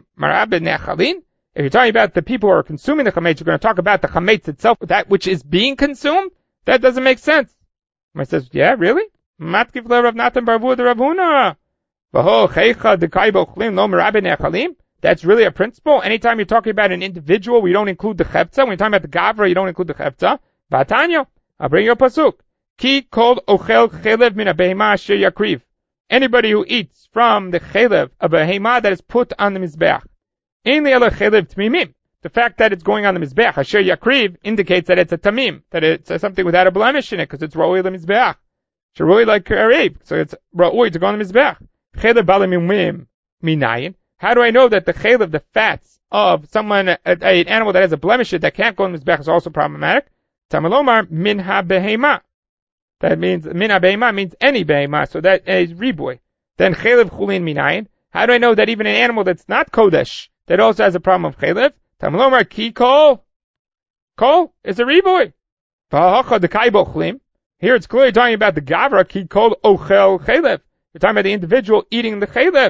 [SPEAKER 1] you're talking about the people who are consuming the chametz, you're going to talk about the chametz itself, that which is being consumed. That doesn't make sense. I says, yeah, really? Matkif le Rav Natan bar Avuha de Rav Huna. V'ho cheicha de kai b'ochlim lo mirabah nechalim. That's really a principle. Anytime you're talking about an individual, we don't include the chefza. When you're talking about the gavra, you don't include the chefza. V'atanya, I'll bring you a pasuk. Ki kol ochel chelev min ha-behema asher yakriv. Anybody who eats from the chelev, a behema that is put on the mizbeach. Ein le'ela chelev tmimim. The fact that it's going on the mizbeach, asher yakriv, indicates that it's a tamim, that it's something without a blemish in it, because it's ra'oi le-mizbeach. Sharoi like karib, so it's ra'oi to go on the mizbeach. Chelev balimimim minayin. How do I know that the chelev, the fats of someone, an animal that has a blemish that can't go on the mizbeach, is also problematic? Tamalomar min ha-behema. That means, min ha-behema means any behema, so that is riboy. Then chelev chulin minayin. How do I know that even an animal that's not kodesh, that also has a problem of chelev? Tamalomar ki kol. Kol is a riboy. V'hacha de kai bochlim. Here it's clearly talking about the gavra, ki kol ochel chelev. You're talking about the individual eating the chelev.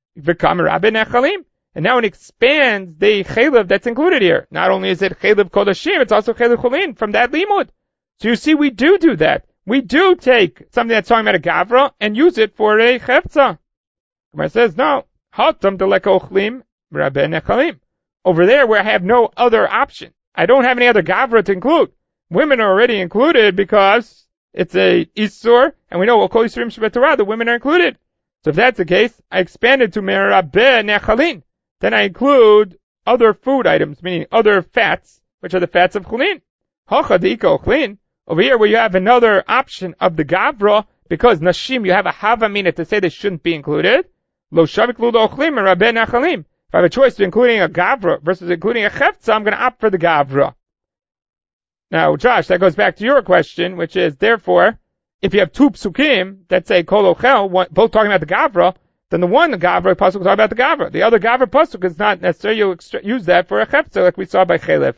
[SPEAKER 1] And now it expands the chelev that's included here. Not only is it chelev kodashim, it's also chelev chulin from that limud. So you see, we do that. We do take something that's talking about a gavra and use it for a chefza. Gemara says, no. Hatam deleka ochlim rabbe nechalim. Over there where I have no other option. I don't have any other gavra to include. Women are already included because it's a isur, and we know kol yisurim shebetorah, the women are included. So if that's the case, I expand it to merabeh nechalin. Then I include other food items, meaning other fats, which are the fats of chulin. Hacha deika ochlin. Over here where you have another option of the gavra, because nashim, you have a havamina to say they shouldn't be included. Lo shavik ludo ochlim merabeh nechalim. If I have a choice of including a gavra versus including a chefza, I'm going to opt for the gavra. Now, Josh, that goes back to your question, which is, therefore, if you have two psukim that say kol ochel, both talking about the gavra, then the one gavra pasuk is talking about the gavra. The other gavra pasuk is not necessarily you use that for a chefza like we saw by chelev.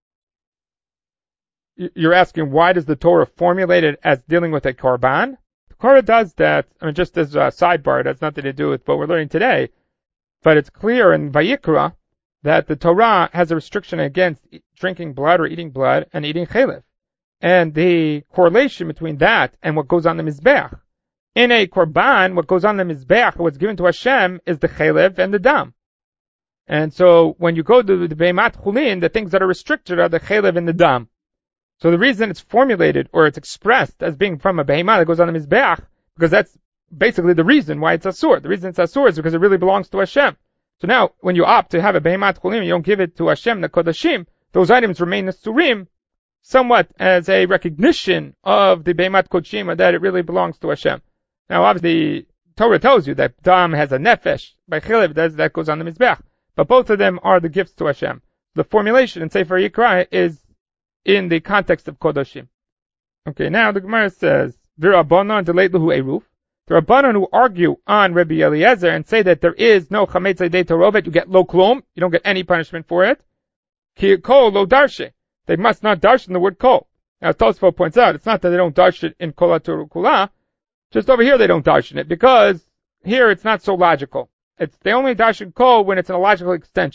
[SPEAKER 1] You're asking, why does the Torah formulate it as dealing with a korban? The Torah does that, just as a sidebar, it has nothing to do with what we're learning today, but it's clear in Vayikra that the Torah has a restriction against drinking blood or eating blood and eating chelev. And the correlation between that and what goes on the Mizbeach. In a Korban, what goes on the Mizbeach, what's given to Hashem, is the chelev and the dam. And so when you go to the Behemat Chulin, the things that are restricted are the chelev and the dam. So the reason it's formulated, or it's expressed as being from a Behemat that goes on the Mizbeach, because that's basically the reason why it's Asur. The reason it's Asur is because it really belongs to Hashem. So now, when you opt to have a Behemat Chulin, you don't give it to Hashem, the Kodashim, those items remain Asurim, somewhat as a recognition of the Behemat Kodshim, that it really belongs to Hashem. Now, obviously, Torah tells you that Dam has a nefesh, by Chelev, that goes on the Mizbeach. But both of them are the gifts to Hashem. The formulation in Sefer Yikra is in the context of Kodashim. Okay, now the Gemara says, V'Rabbanan deleit lahu eruf. The Rabbanan who argue on Rabbi Eliezer and say that there is no Chametz Eidei Torovet, you get lo klum, you don't get any punishment for it. Ki kol lo darshe. They must not darshan the word kol. Now Tosfot points out, it's not that they don't darshan it in kol HaTorah kula, just over here they don't darshan it, because here it's not so logical. They only darshan kol when it's in a logical extension.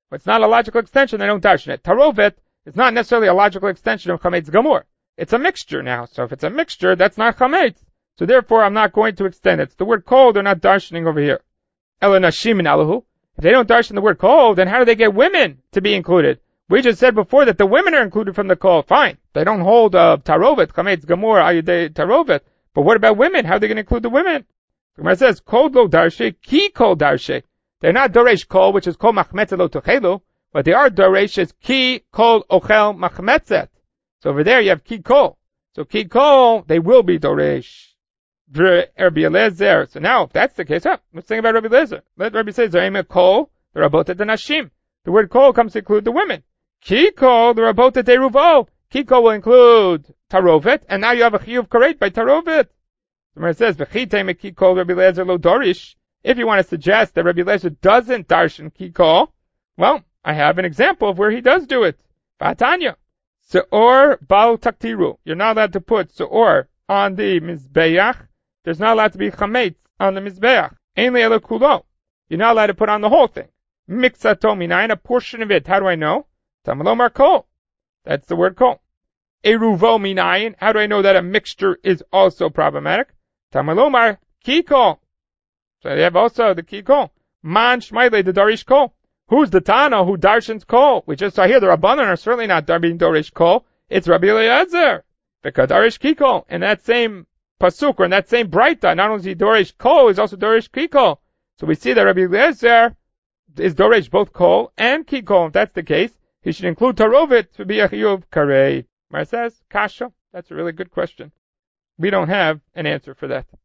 [SPEAKER 1] It's not a logical extension, they don't darshan it. Tarovet is not necessarily a logical extension of chametz gamur. It's a mixture now. So if it's a mixture, that's not chametz. So therefore, I'm not going to extend it. It's the word kol, they're not darshaning over here. Ela nashim in alahu. If they don't darshan the word kol, then how do they get women to be included? We just said before that the women are included from the kol. Fine. They don't hold tarovet, chametz gamur, ayudei tarovet. But what about women? How are they going to include the women? The Gemara says, kol lo darshe, ki kol darshe. They're not doresh kol, which is kol machmetzet lo tochelu, but they are doresh as ki kol ochel machmetzet. So over there you have ki kol. So ki kol, they will be doresh. Rabbi Eliezer. So now, if that's the case, let's think about Rabbi Eliezer. Let Rabbi say, Zarema kol, the rabotet the nashim. The word kol comes to include the women. Ki kol, the rabotet deruvo. Ki kol will include tarovet, and now you have a chiyuv karet by tarovet. The Gemara says, v'chitei me ki kol Rabbi Eliezer lo dorish. If you want to suggest that Rabbi Eliezer doesn't darshan ki kol, well, I have an example of where he does do it. V'atanya. Se'or bal taktiru. You're not allowed to put se'or on the mizbeach. There's not allowed to be chametz on the mizbeach. Ein le'elo kulo. You're not allowed to put on the whole thing. Mixato minayin, a portion of it. How do I know? Tamalomar kol. That's the word kol. Eruvo minayin. How do I know that a mixture is also problematic? Tamalomar ki kol. So they have also the ki kol. Man shmaile the darish kol. Who's the Tana who darshans kol? We just saw here the Rabbanan are certainly not being dorish kol. It's Rabbi Eliezer. The kadarish ki kol. In that same pasuk, or in that same braita, not only is he dorish kol, he's also dorish ki kol. So we see that Rabbi Eliezer is dorish both kol and ki kol. If that's the case, he should include tarovet to be a chiyuv karei. Mar says, kasha. That's a really good question. We don't have an answer for that.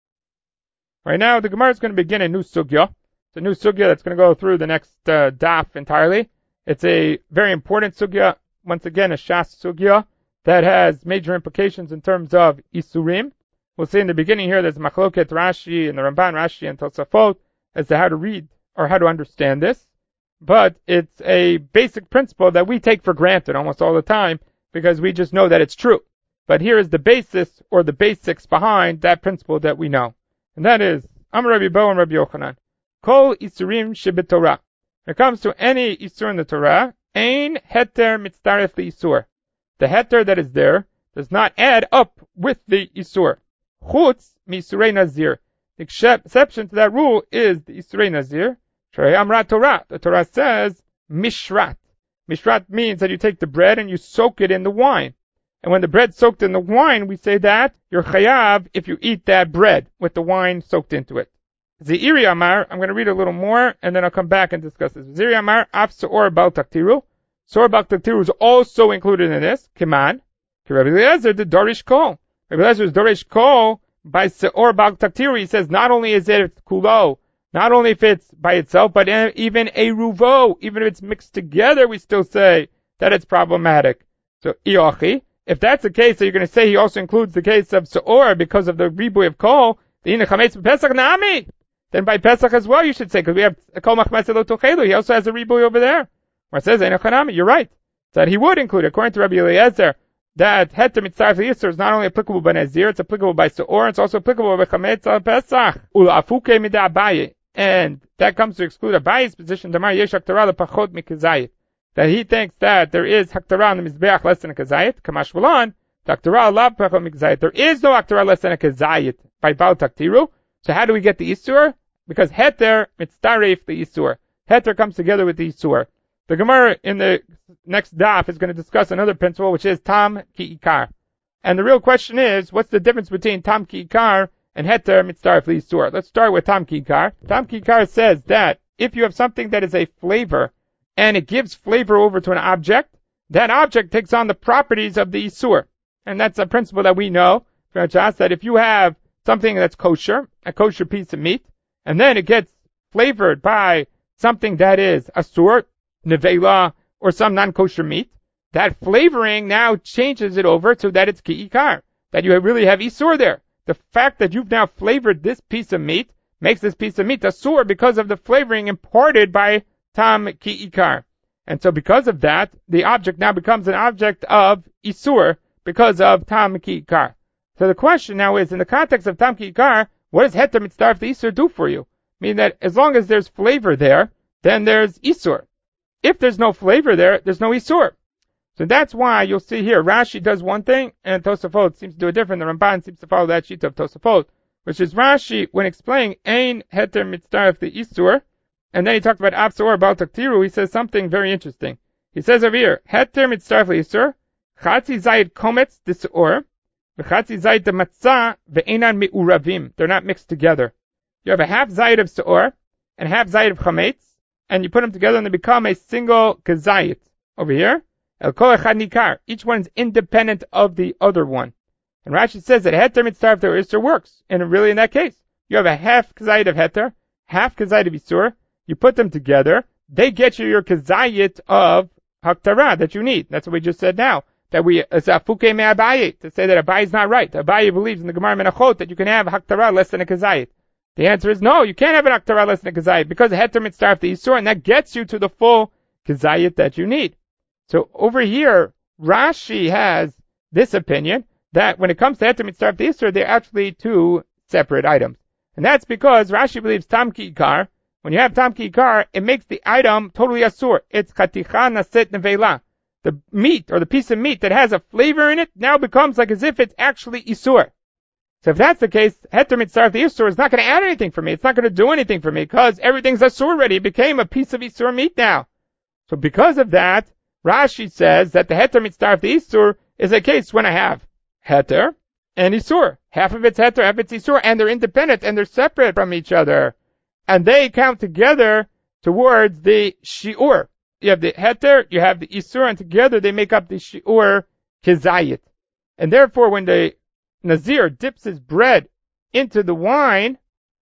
[SPEAKER 1] Right now, the Gemara is going to begin a new sugya. It's a new sugya that's going to go through the next daf entirely. It's a very important sugya. Once again, a shas sugya that has major implications in terms of isurim. We'll see in the beginning here there's machloket Rashi and the Ramban Rashi and Tosafot as to how to read or how to understand this. But it's a basic principle that we take for granted almost all the time because we just know that it's true. But here is the basis or the basics behind that principle that we know. And that is, Amar Rabbi Bo and Rabbi Yochanan. Kol isurim shebet Torah. When it comes to any isur in the Torah, ein heter mitzaref li isur. The heter that is there does not add up with the isur. Chutz misurei nazir. The exception to that rule is the isurei nazir. Shrei amrat Torah. The Torah says mishrat. Mishrat means that you take the bread and you soak it in the wine. And when the bread's soaked in the wine, we say that you're chayav if you eat that bread with the wine soaked into it. Zeiri Amar, I'm going to read a little more, and then I'll come back and discuss this. Zeiri Amar, af se'or bal taktiru. Se'or bal taktiru is also included in this. Kiman. Rabbi Eliezer, the dorish kol. Rabbi Eliezer is dorish kol by se'or bal taktiru. He says not only is it kulo, not only if it's by itself, but even a ruvo, even if it's mixed together, we still say that it's problematic. So, iochi, if that's the case, so you're going to say he also includes the case of se'or because of the ribuy of kol, the ina chametz b'pesach nami. Then by Pesach as well, you should say, because we have kol machmetzet lo tochelu. He also has a ribuy over there. Where it says ina chanami. You're right. That he would include, according to Rabbi Eliezer, that heter mitzaref yisur is not only applicable by Nazir, it's applicable by se'or, it's also applicable by chametz al Pesach. Ula afuke mida Abaye. And that comes to exclude Abaye's position, Damar yesh haktarah lepachot mikazayit. That he thinks that there is haktarah on the mizbeach less than a kazayit. Kamash v'lan, haktarah lav pachot mikazayit. There is no haktarah less than a kazayit by Baal Taktiru. So how do we get the isur? Because heter mitzaref the isur. Heter comes together with the isur. The Gemara in the next daf is going to discuss another principle, which is tam ki ikar. And the real question is, what's the difference between tam ki ikar and heter mitzaref the isur? Let's start with tam ki ikar. Tam ki ikar says that if you have something that is a flavor and it gives flavor over to an object, that object takes on the properties of the isur. And that's a principle that we know, that if you have something that's kosher, a kosher piece of meat, and then it gets flavored by something that is asur, nevela, or some non-kosher meat, that flavoring now changes it over so that it's ki'ikar, that you really have isur there. The fact that you've now flavored this piece of meat makes this piece of meat asur because of the flavoring imparted by tam ki'ikar. And so because of that, the object now becomes an object of isur because of tam ki'ikar. So the question now is, in the context of tam ki'ikar, what does heter mitzaref the isur do for you? Meaning that as long as there's flavor there, then there's isur. if there's no flavor there, there's no isur. So that's why you'll see here, Rashi does one thing, and Tosafot seems to do it different. The Ramban seems to follow that sheet of Tosafot, which is Rashi, when explaining Ein Heter Mitzdaref the Isur, and then he talked about Absor Bal Taktiru, he says something very interesting. He says over here, Heter Mitzdaref the Isur, Chatzi Zayid Kometz Disur, V'Chatzi Zayid the Matzah, Ve'enan Me'uravim. They're not mixed together. You have a half Zayid of Seor, and half Zayid of Chametz, and you put them together and they become a single Kazayit. Over here, El Kol Echad Nikar. Each one is independent of the other one. And Rashi says that Heter Mitzdaref the Isur works. And really in that case, you have a half Kazayit of Heter, half Kazayit of Isur, you put them together, they get you your Kazayit of Haktara that you need. That's what we just said now. That we, Zafuke me Abaye, to say that Abaye is not right. Abaye believes in the Gemara Menachot that you can have Haktara less than a Kazayit. The answer is no, you can't have an Haktara less than a Kazayit, because Heter Mitzdaref the Isur, and that gets you to the full Kazayit that you need. So over here, Rashi has this opinion that when it comes to Heter Mitzdaref the Isur, they're actually two separate items. And that's because Rashi believes Tam Ki Ikar, when you have Tam Ki Ikar, it makes the item totally asur. It's Chaticha Naset Nevela. The meat, or the piece of meat that has a flavor in it, now becomes like as if it's actually Isur. So if that's the case, Heter Mitzdaref the Isur is not going to add anything for me. It's not going to do anything for me, because everything's asur already. It became a piece of Isur meat now. So because of that, Rashi says that the Heter Mitzdaref the Isur is a case when I have Heter and Isur. Half of it's Heter, half of it's Isur, and they're independent, and they're separate from each other. And they count together towards the Shi'ur. You have the Heter, you have the Isur, and together they make up the Shi'ur Kizayit. And therefore, when the Nazir dips his bread into the wine,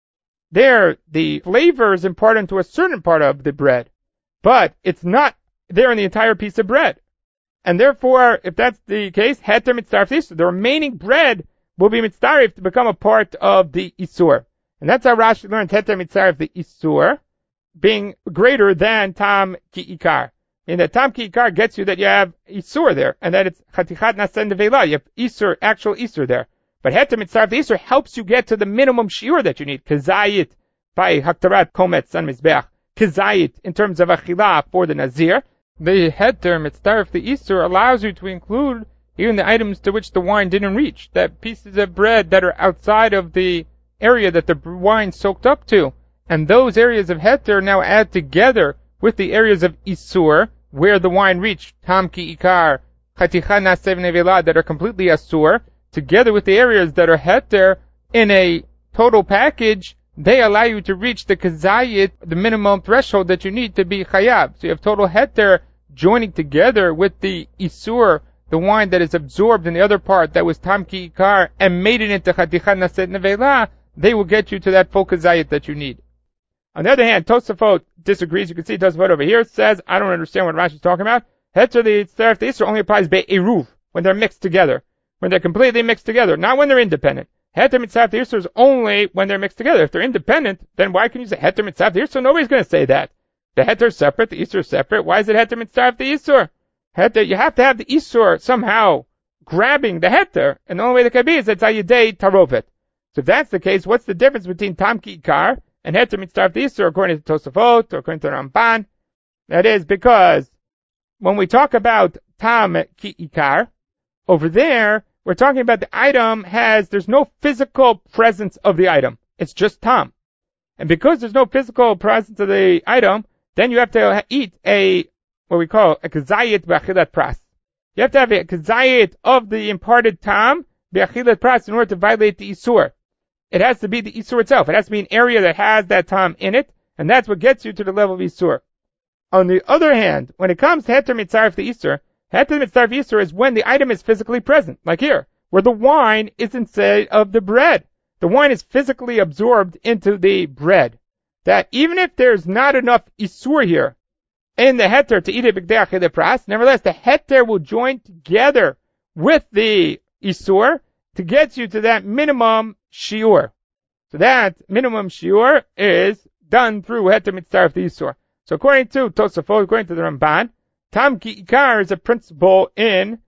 [SPEAKER 1] there the flavor is imparted into a certain part of the bread. But it's not there in the entire piece of bread. And therefore, if that's the case, Heter Mitzdaref the Isur, the remaining bread will be Mitzdaref to become a part of the Isur. And that's how Rashi learned Heter Mitzdaref the Isur being greater than Tam Ki Ikar. And that Tam Ki Ikar gets you that you have Isur there, and that it's Chatichat Nasen Nevela, you have Isur, actual Isur there. But Heter Mitzdaref the Isur helps you get to the minimum shiur that you need. Kazayit by Haktarat Kometz on Mizbeach. Kazayit in terms of Achilah for the Nazir. The Heter Mitzdaref the Isur allows you to include even the items to which the wine didn't reach, that pieces of bread that are outside of the area that the wine soaked up to. And those areas of Heter now add together with the areas of Isur, where the wine reached, Tam Ki Ikar, Chaticha Nasev Nevela, that are completely Asur, together with the areas that are Heter, in a total package, they allow you to reach the Kazayit, the minimum threshold that you need to be Chayav. So you have total Heter joining together with the Isur, the wine that is absorbed in the other part that was Tam Ki Ikar, and made it into Chaticha Naset Nevela, they will get you to that full Kazayit that you need. On the other hand, Tosafot disagrees. You can see Tosafot over here says, I don't understand what Rashi is talking about. Heter the Mitzdaref the Isur only applies be'eruv, when they're mixed together. When they're completely mixed together, not when they're independent. Heter Mitzdaref the Isur is only when they're mixed together. If they're independent, then why can you say Heter Mitzdaref the Isur? Nobody's going to say that. The Heter is separate, the Isur is separate. Why is it Heter Mitzdaref the Isur? Heter, you have to have the Isur somehow grabbing the Heter, and the only way that can be is that's Ayidei Tarovet. So if that's the case, what's the difference between Tam Ki Ikar and Heter Mitzdaref the Isur according to Tosafot or according to Ramban? That is because when we talk about Tam Ki Ikar, over there, we're talking about the item there's no physical presence of the item. It's just Tam. And because there's no physical presence of the item, then you have to eat what we call a Kazayit B'achilat Pras. You have to have a Kazayit of the imparted Tam B'achilat Pras in order to violate the Isur. It has to be the Isur itself. It has to be an area that has that Tam in it, and that's what gets you to the level of Isur. On the other hand, when it comes to Heter Mitzdaref the Isur, Heter Mitzdaref the Isur is when the item is physically present, like here, where the wine is inside of the bread. The wine is physically absorbed into the bread. That even if there's not enough Isur here in the Heter to eat it B'gdei Achilat Pras, nevertheless the Heter will join together with the Isur to get you to that minimum shiur. So that minimum shiur is done through Heter Mitzdaref the Isur. So according to Tosafot, according to the Ramban, Tam Ki Ikar is a principle in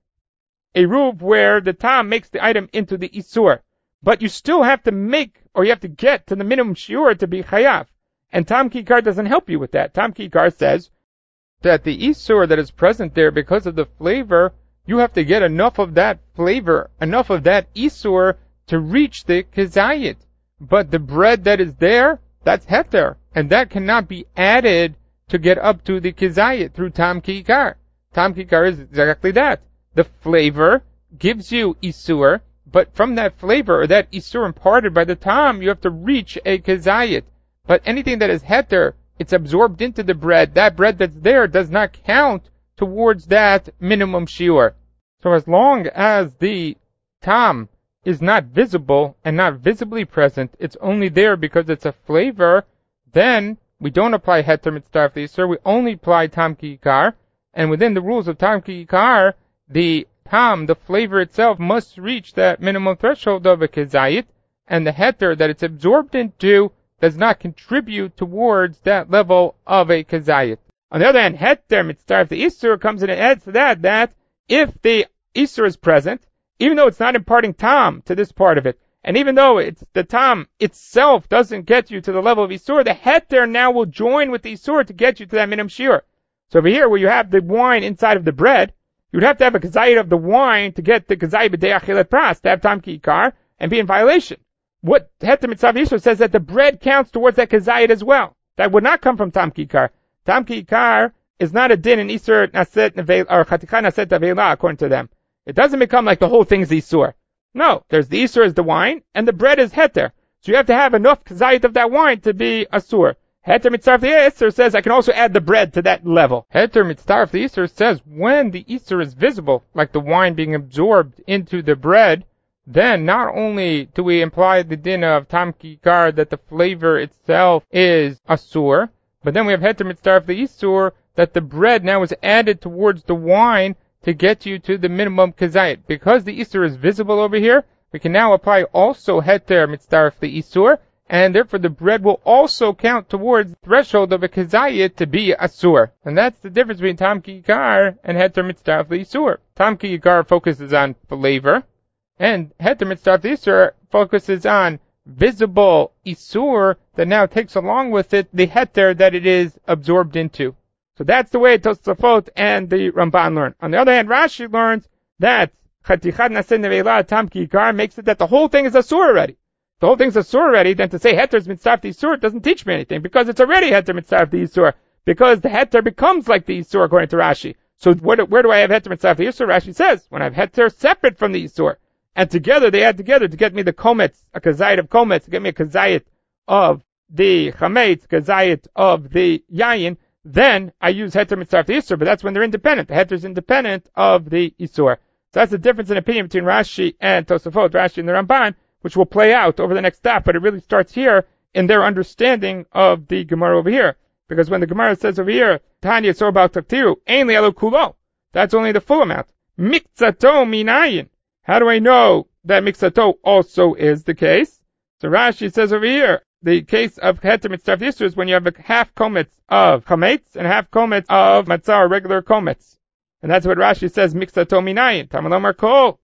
[SPEAKER 1] Eruv where the Tam makes the item into the Isur. But you still have to you have to get to the minimum shiur to be Chayav. And Tam Ki Ikar doesn't help you with that. Tam Ki Ikar says, that the Isur that is present there because of the flavor, you have to get enough of that flavor, enough of that Isur to reach the Kazayit. But the bread that is there, that's Heter, and that cannot be added to get up to the Kazayit through Tam Kikar. Tam Kikar is exactly that. The flavor gives you Isur, but from that flavor, or that Isur imparted by the Tam, you have to reach a Kazayit. But anything that is Heter, it's absorbed into the bread. That bread that's there does not count towards that minimum shiur. So as long as the Tam is not visible and not visibly present, it's only there because it's a flavor, then we don't apply Heter Mitzdarf Isur, we only apply Tam Kikar, and within the rules of Tam Kikar, the Tam, the flavor itself, must reach that minimum threshold of a Kazayit, and the Heter that it's absorbed into does not contribute towards that level of a Kazayit. On the other hand, Heter Mitzdarf Isur comes in and adds to that if the Isur is present, even though it's not imparting Tam to this part of it, and even though it's the Tam itself doesn't get you to the level of Isur, the Heter now will join with the Isur to get you to that minimum shiur. So over here, where you have the wine inside of the bread, you would have to have a Kazayit of the wine to get the Kazayit B'dei Achilat Pras, to have Tam Kikar, and be in violation. What Heter Mitzdarf Isur says that the bread counts towards that Kazayit as well. That would not come from Tam Kikar. Tam Kikar is not a din in Isur Naset or Chatikha Naset Avela, according to them. It doesn't become like the whole thing is Isur. No, there's the Isur is the wine, and the bread is Heter. So you have to have enough Kazayit of that wine to be Asur. Heter Mitzdarf Isur says I can also add the bread to that level. Heter Mitzdarf Isur says when the Isur is visible, like the wine being absorbed into the bread, then not only do we imply the din of Tam Kikar that the flavor itself is Asur, but then we have Heter Mitzdarf Isur that the bread now is added towards the wine to get you to the minimum Kazayit. Because the Isur is visible over here, we can now apply also Heter Mitzdarf Isur, and therefore the bread will also count towards the threshold of a Kazayit to be Asur. And that's the difference between Tam Kikar and Heter Mitzdarf Isur. Tam Kikar focuses on flavor, and Heter Mitzdarf Isur focuses on visible Isur that now takes along with it the Heter that it is absorbed into. So that's the way Tosafot and the Ramban learn. On the other hand, Rashi learns that Chatichat Nasen Nevela Tam Kikar makes it that the whole thing is Asur already. The whole thing's Asur already, then to say Heter is Mitzdarf Isur doesn't teach me anything, because it's already Heter Mitzdarf Isur, because the Heter becomes like the Isur according to Rashi. So where do I have Heter Mitzdarf Isur? Rashi says, when I have Heter separate from the Isur, and together, they add together to get me the Kometz, a Kazayit of Kometz, to get me a Kazayit of the Chametz, Kazayit of the Yayin, then I use Heter Mitzdarf Isur, but that's when they're independent. The Heter is independent of the Isur. So that's the difference in opinion between Rashi and Tosafot, Rashi and the Ramban, which will play out over the next step, but it really starts here in their understanding of the Gemara over here. Because when the Gemara says over here, Tanya Sorba Taktiru, Ein Li'alu Kulo, that's only the full amount. Mikzato Minayin. How do I know that Mikzato also is the case? So Rashi says over here, the case of Heter Mitzdarf Isur is when you have a half kometz of chametz and half kometz of matzah, or regular kometz. And that's what Rashi says, Mikzato Minayin, Tamalomar Kol.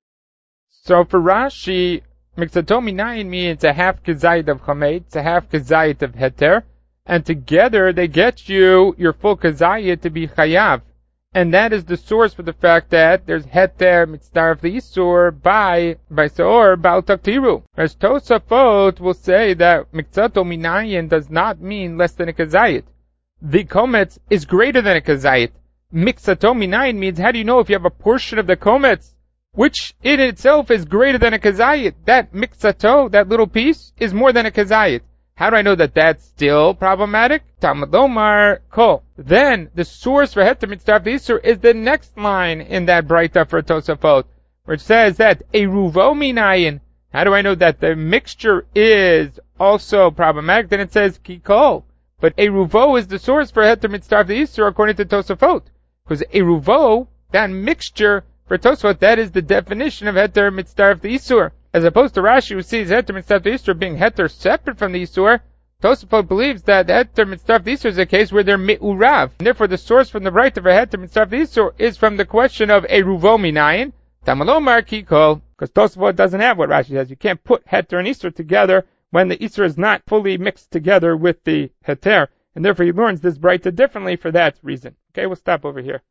[SPEAKER 1] So for Rashi, Mikzato Minayin means a half kazayit of chametz, a half kazayit of Heter, and together they get you your full kazayit to be chayav. And that is the source for the fact that there's Heter Mitzdarf Isur by Seor Baal Taktiru. Whereas Tosafot will say that Mikzato Minayin does not mean less than a kazayit. The kometz is greater than a kazayit. Mikzato Minayin means how do you know if you have a portion of the kometz which in itself is greater than a kazayit? That Mikzato, that little piece, is more than a kazayit. How do I know that that's still problematic? Talmud Lomar Kol. Then the source for Heter Mitzdarf Isur is the next line in that Braita for Tosafot, which says that Eruvo Minayin. How do I know that the mixture is also problematic? Then it says Kikol. But Eruvo is the source for Heter Mitzdarf Isur according to Tosafot. Because Eruvo, that mixture for Tosafot, that is the definition of Heter Mitzdarf Isur. As opposed to Rashi, who sees Heter Mitzdarf Isur being Heter separate from the Isur, Tosafot believes that Heter Mitzdarf Isur is a case where they're Me'urav. And therefore the source from the right of a Heter Mitzdarf Isur is from the question of Eruvo Minayin, Tamalomar Kikol. Because Tosafot doesn't have what Rashi says. You can't put Heter and Isur together when the Isur is not fully mixed together with the Heter. and therefore he learns this Braita differently for that reason. Okay, we'll stop over here.